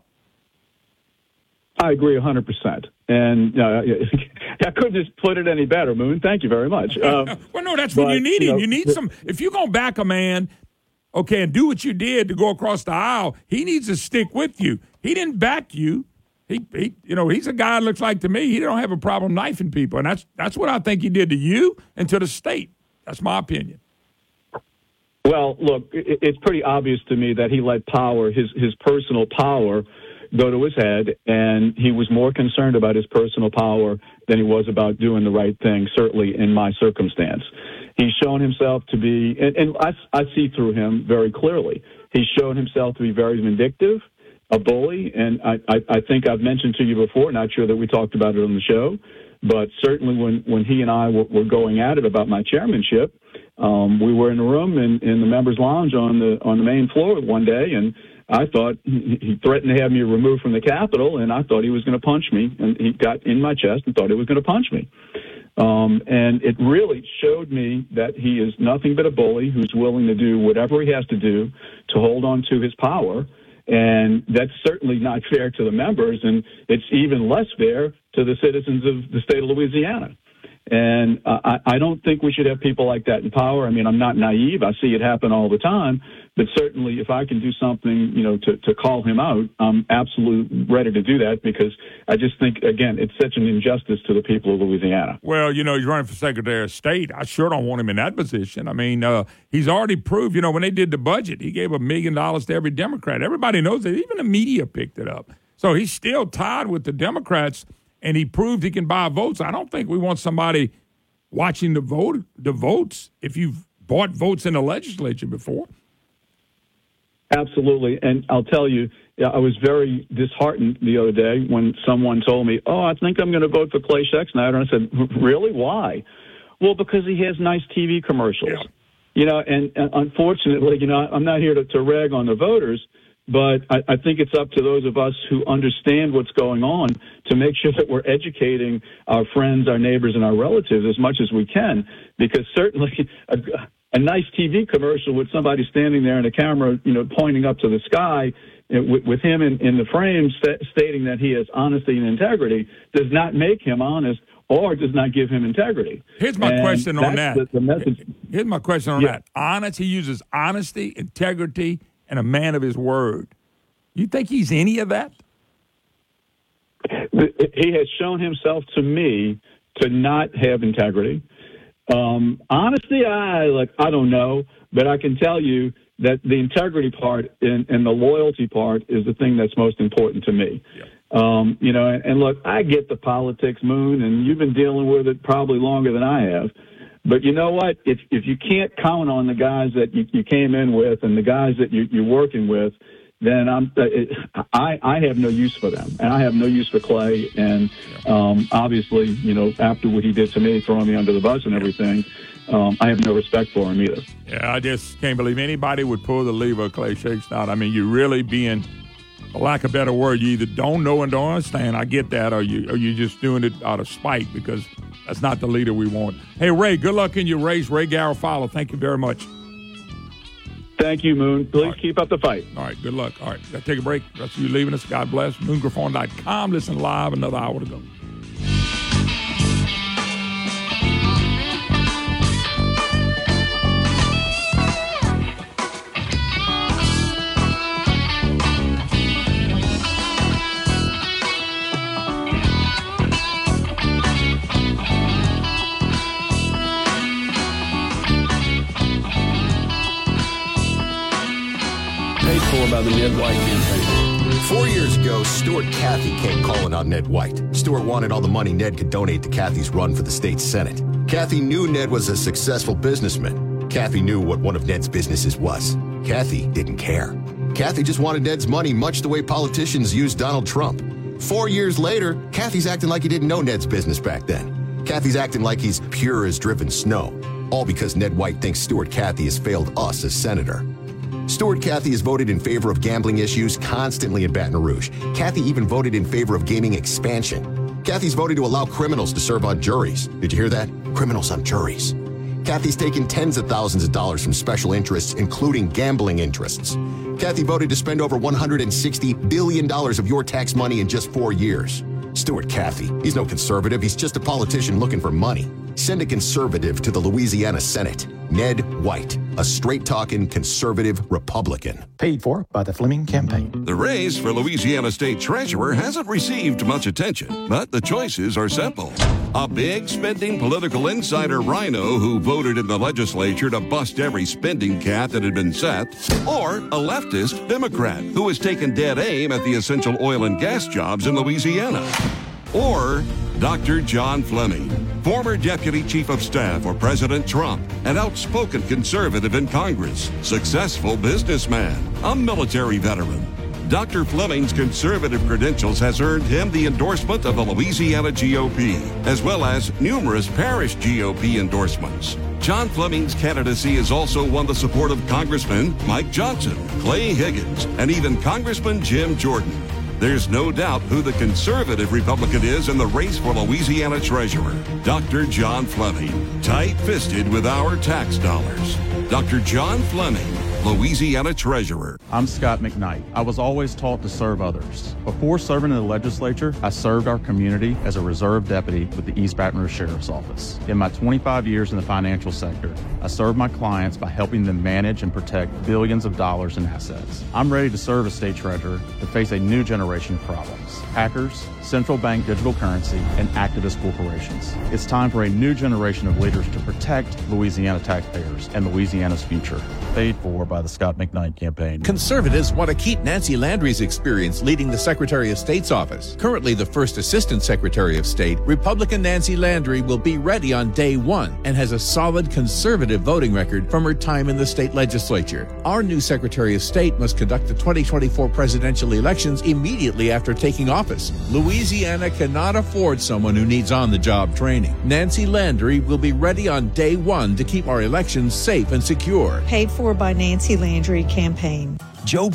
Speaker 14: I agree one hundred percent. And uh, I couldn't just put it any better, Moon. Thank you very much. Uh,
Speaker 15: well, no, that's
Speaker 14: but,
Speaker 15: when you need
Speaker 14: you
Speaker 15: him.
Speaker 14: know,
Speaker 15: You need some – if you're going to back a man, okay, and do what you did to go across the aisle, he needs to stick with you. He didn't back you. He, he you know, he's a guy that looks like to me, he don't have a problem knifing people. And that's that's what I think he did to you and to the state. That's my opinion.
Speaker 14: Well, look, it, it's pretty obvious to me that he let power, his his personal power – go to his head, and he was more concerned about his personal power than he was about doing the right thing, certainly in my circumstance. He's shown himself to be, and, and I, I see through him very clearly, he's shown himself to be very vindictive, a bully, and I, I, I think I've mentioned to you before, not sure that we talked about it on the show, but certainly when, when he and I were, were going at it about my chairmanship, um, we were in a room in, in the members' lounge on the on the main floor one day, and I thought he threatened to have me removed from the Capitol, and I thought he was going to punch me. And he got in my chest and thought he was going to punch me. Um, and it really showed me that he is nothing but a bully who's willing to do whatever he has to do to hold on to his power. And that's certainly not fair to the members, and it's even less fair to the citizens of the state of Louisiana. And uh, I, I don't think we should have people like that in power. I mean, I'm not naive. I see it happen all the time. But certainly if I can do something, you know, to, to call him out, I'm absolutely ready to do that because I just think, again, it's such an injustice to the people of Louisiana.
Speaker 15: Well, you know, he's running for Secretary of State. I sure don't want him in that position. I mean, uh, he's already proved, you know, when they did the budget, he gave a million dollars to every Democrat. Everybody knows that. Even the media picked it up. So he's still tied with the Democrats, and he proved he can buy votes. I don't think we want somebody watching the vote, the votes if you've bought votes in the legislature before.
Speaker 14: Absolutely. And I'll tell you, I was very disheartened the other day when someone told me, oh, I think I'm going to vote for Clay Schexnayder. And I said, really? Why? Well, because he has nice T V commercials. Yeah. You know, and, and unfortunately, you know, I'm not here to, to rag on the voters, but I, I think it's up to those of us who understand what's going on to make sure that we're educating our friends, our neighbors, and our relatives as much as we can, because certainly a, a nice T V commercial with somebody standing there and a camera, you know, pointing up to the sky with, with him in, in the frame st- stating that he has honesty and integrity does not make him honest or does not give him integrity.
Speaker 15: Here's my
Speaker 14: and
Speaker 15: question on that.
Speaker 14: The, the message.
Speaker 15: Here's my question on
Speaker 14: yeah.
Speaker 15: that. Honest, he uses honesty, integrity, and a man of his word. You think he's any of that?
Speaker 14: He has shown himself to me to not have integrity. Um, honesty, I like. I don't know, but I can tell you that the integrity part and, and the loyalty part is the thing that's most important to me.
Speaker 15: Yeah.
Speaker 14: Um, you know, and, and look, I get the politics, Moon, and you've been dealing with it probably longer than I have. But you know what? If if you can't count on the guys that you, you came in with and the guys that you, you're working with, then I'm it, I I have no use for them, and I have no use for Clay. And um, obviously, you know, after what he did to me, throwing me under the bus and everything, um, I have no respect for him either.
Speaker 15: Yeah, I just can't believe anybody would pull the lever of Clay Schexnayder. I mean, you're really being, for lack of a better word, you either don't know and don't understand. I get that, or you or you're just doing it out of spite because that's not the leader we want. Hey, Ray, good luck in your race. Ray Garofalo, thank you very much.
Speaker 14: Thank you, Moon. Please right. keep up the fight.
Speaker 15: All right, good luck. All right, got to take a break. The rest of you leaving us, God bless. moon griffon dot com. Listen live, another hour to go.
Speaker 3: By the Ned White campaign.
Speaker 8: Four years ago, Stuart Cathy came calling on Ned White. Stuart wanted all the money Ned could donate to Cathy's run for the state Senate. Cathy knew Ned was a successful businessman. Cathy knew what one of Ned's businesses was. Cathy didn't care. Cathy just wanted Ned's money much the way politicians used Donald Trump. Four years later, Cathy's acting like he didn't know Ned's business back then. Cathy's acting like he's pure as driven snow. All because Ned White thinks Stuart Cathy has failed us as senator. Stuart Cathy has voted in favor of gambling issues constantly in Baton Rouge. Cathy even voted in favor of gaming expansion. Cathy's voted to allow criminals to serve on juries. Did you hear that? Criminals on juries. Cathy's taken tens of thousands of dollars from special interests, including gambling interests. Cathy voted to spend over one hundred sixty billion dollars of your tax money in just four years. Stuart Cathy, he's no conservative. He's just a politician looking for money. Send a conservative to the Louisiana Senate. Ned White, a straight-talking conservative Republican.
Speaker 12: Paid for by the Fleming Campaign.
Speaker 16: The race for Louisiana State Treasurer hasn't received much attention, but the choices are simple. A big spending political insider rhino who voted in the legislature to bust every spending cap that had been set, or a leftist Democrat who has taken dead aim at the essential oil and gas jobs in Louisiana. Or Doctor John Fleming, former Deputy Chief of Staff for President Trump, an outspoken conservative in Congress, successful businessman, a military veteran. Doctor Fleming's conservative credentials has earned him the endorsement of the Louisiana G O P, as well as numerous parish G O P endorsements. John Fleming's candidacy has also won the support of Congressman Mike Johnson, Clay Higgins, and even Congressman Jim Jordan. There's no doubt who the conservative Republican is in the race for Louisiana Treasurer. Doctor John Fleming, tight-fisted with our tax dollars. Doctor John Fleming, Louisiana Treasurer.
Speaker 6: I'm Scott McKnight. I was always taught to serve others. Before serving in the legislature, I served our community as a reserve deputy with the East Baton Rouge Sheriff's Office. In my twenty-five years in the financial sector, I served my clients by helping them manage and protect billions of dollars in assets. I'm ready to serve as state treasurer to face a new generation of problems. Hackers, central bank digital currency, and activist corporations. It's time for a new generation of leaders to protect Louisiana taxpayers and Louisiana's future. Paid for by the Scott McKnight campaign.
Speaker 17: Conservatives want to keep Nancy Landry's experience leading the Secretary of State's office. Currently the first Assistant Secretary of State, Republican Nancy Landry will be ready on day one and has a solid conservative voting record from her time in the state legislature. Our new Secretary of State must conduct the twenty twenty-four presidential elections immediately after taking office. Louisiana cannot afford someone who needs on-the-job training. Nancy Landry will be ready on day one to keep our elections safe and secure.
Speaker 19: Paid for by Nancy Landry campaign.
Speaker 20: Joe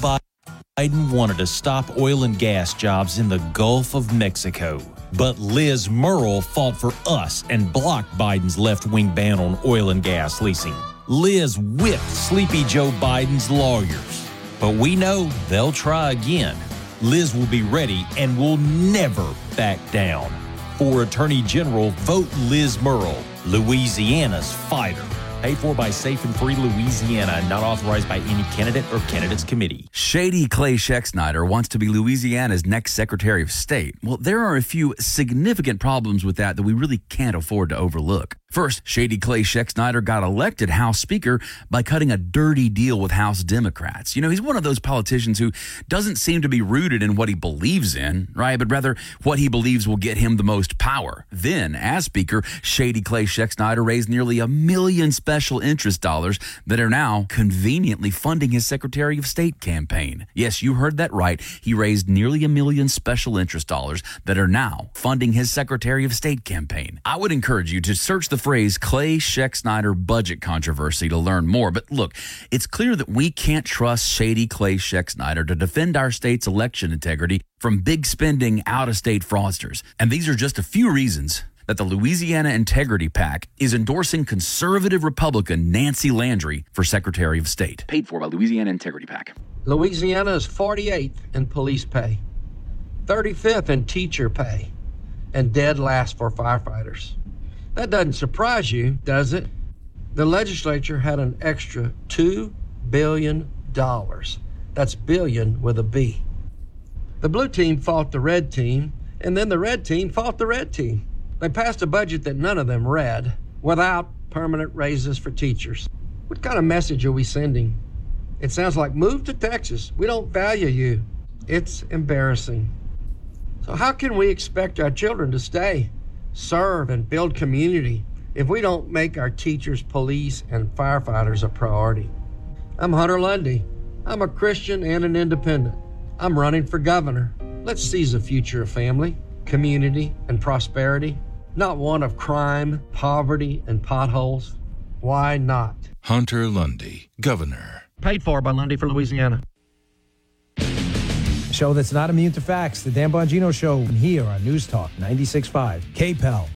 Speaker 20: Biden wanted to stop oil and gas jobs in the Gulf of Mexico. But Liz Murrill fought for us and blocked Biden's left-wing ban on oil and gas leasing. Liz whipped Sleepy Joe Biden's lawyers. But we know they'll try again. Liz will be ready and will never back down. For Attorney General, vote Liz Murrill, Louisiana's fighter. Paid for by Safe and Free Louisiana, not authorized by any candidate or candidates committee.
Speaker 10: Shady Clay Schexnayder wants to be Louisiana's next Secretary of State. Well, there are a few significant problems with that that we really can't afford to overlook. First, Shady Clay Schexnayder got elected House Speaker by cutting a dirty deal with House Democrats. You know, he's one of those politicians who doesn't seem to be rooted in what he believes in, right? But rather what he believes will get him the most power. Then, as Speaker, Shady Clay Schexnayder raised nearly a million special interest dollars that are now conveniently funding his Secretary of State campaign. Yes, you heard that right. He raised nearly a million special interest dollars that are now funding his Secretary of State campaign. I would encourage you to search the phrase Clay Schexnayder budget controversy to learn more. But look, it's clear that we can't trust Shady Clay Schexnayder to defend our state's election integrity from big spending out-of-state fraudsters. And these are just a few reasons that the Louisiana Integrity PAC is endorsing conservative Republican Nancy Landry for Secretary of State. Paid for by Louisiana Integrity PAC.
Speaker 21: Louisiana is forty-eighth in police pay, thirty-fifth in teacher pay, and dead last for firefighters. That doesn't surprise you, does it? The legislature had an extra two billion dollars. That's billion with a B. The blue team fought the red team, and then the red team fought the red team. They passed a budget that none of them read, without permanent raises for teachers. What kind of message are we sending? It sounds like, move to Texas. We don't value you. It's embarrassing. So how can we expect our children to stay, serve, and build community if we don't make our teachers, police, and firefighters a priority? I'm Hunter Lundy. I'm a Christian and an independent. I'm running for governor. Let's seize a future of family, community, and prosperity, not one of crime, poverty, and potholes. Why not?
Speaker 7: Hunter Lundy, governor.
Speaker 21: Paid for by Lundy for Louisiana.
Speaker 25: Show that's not immune to facts. The Dan Bongino Show here on News Talk ninety-six point five K P E L.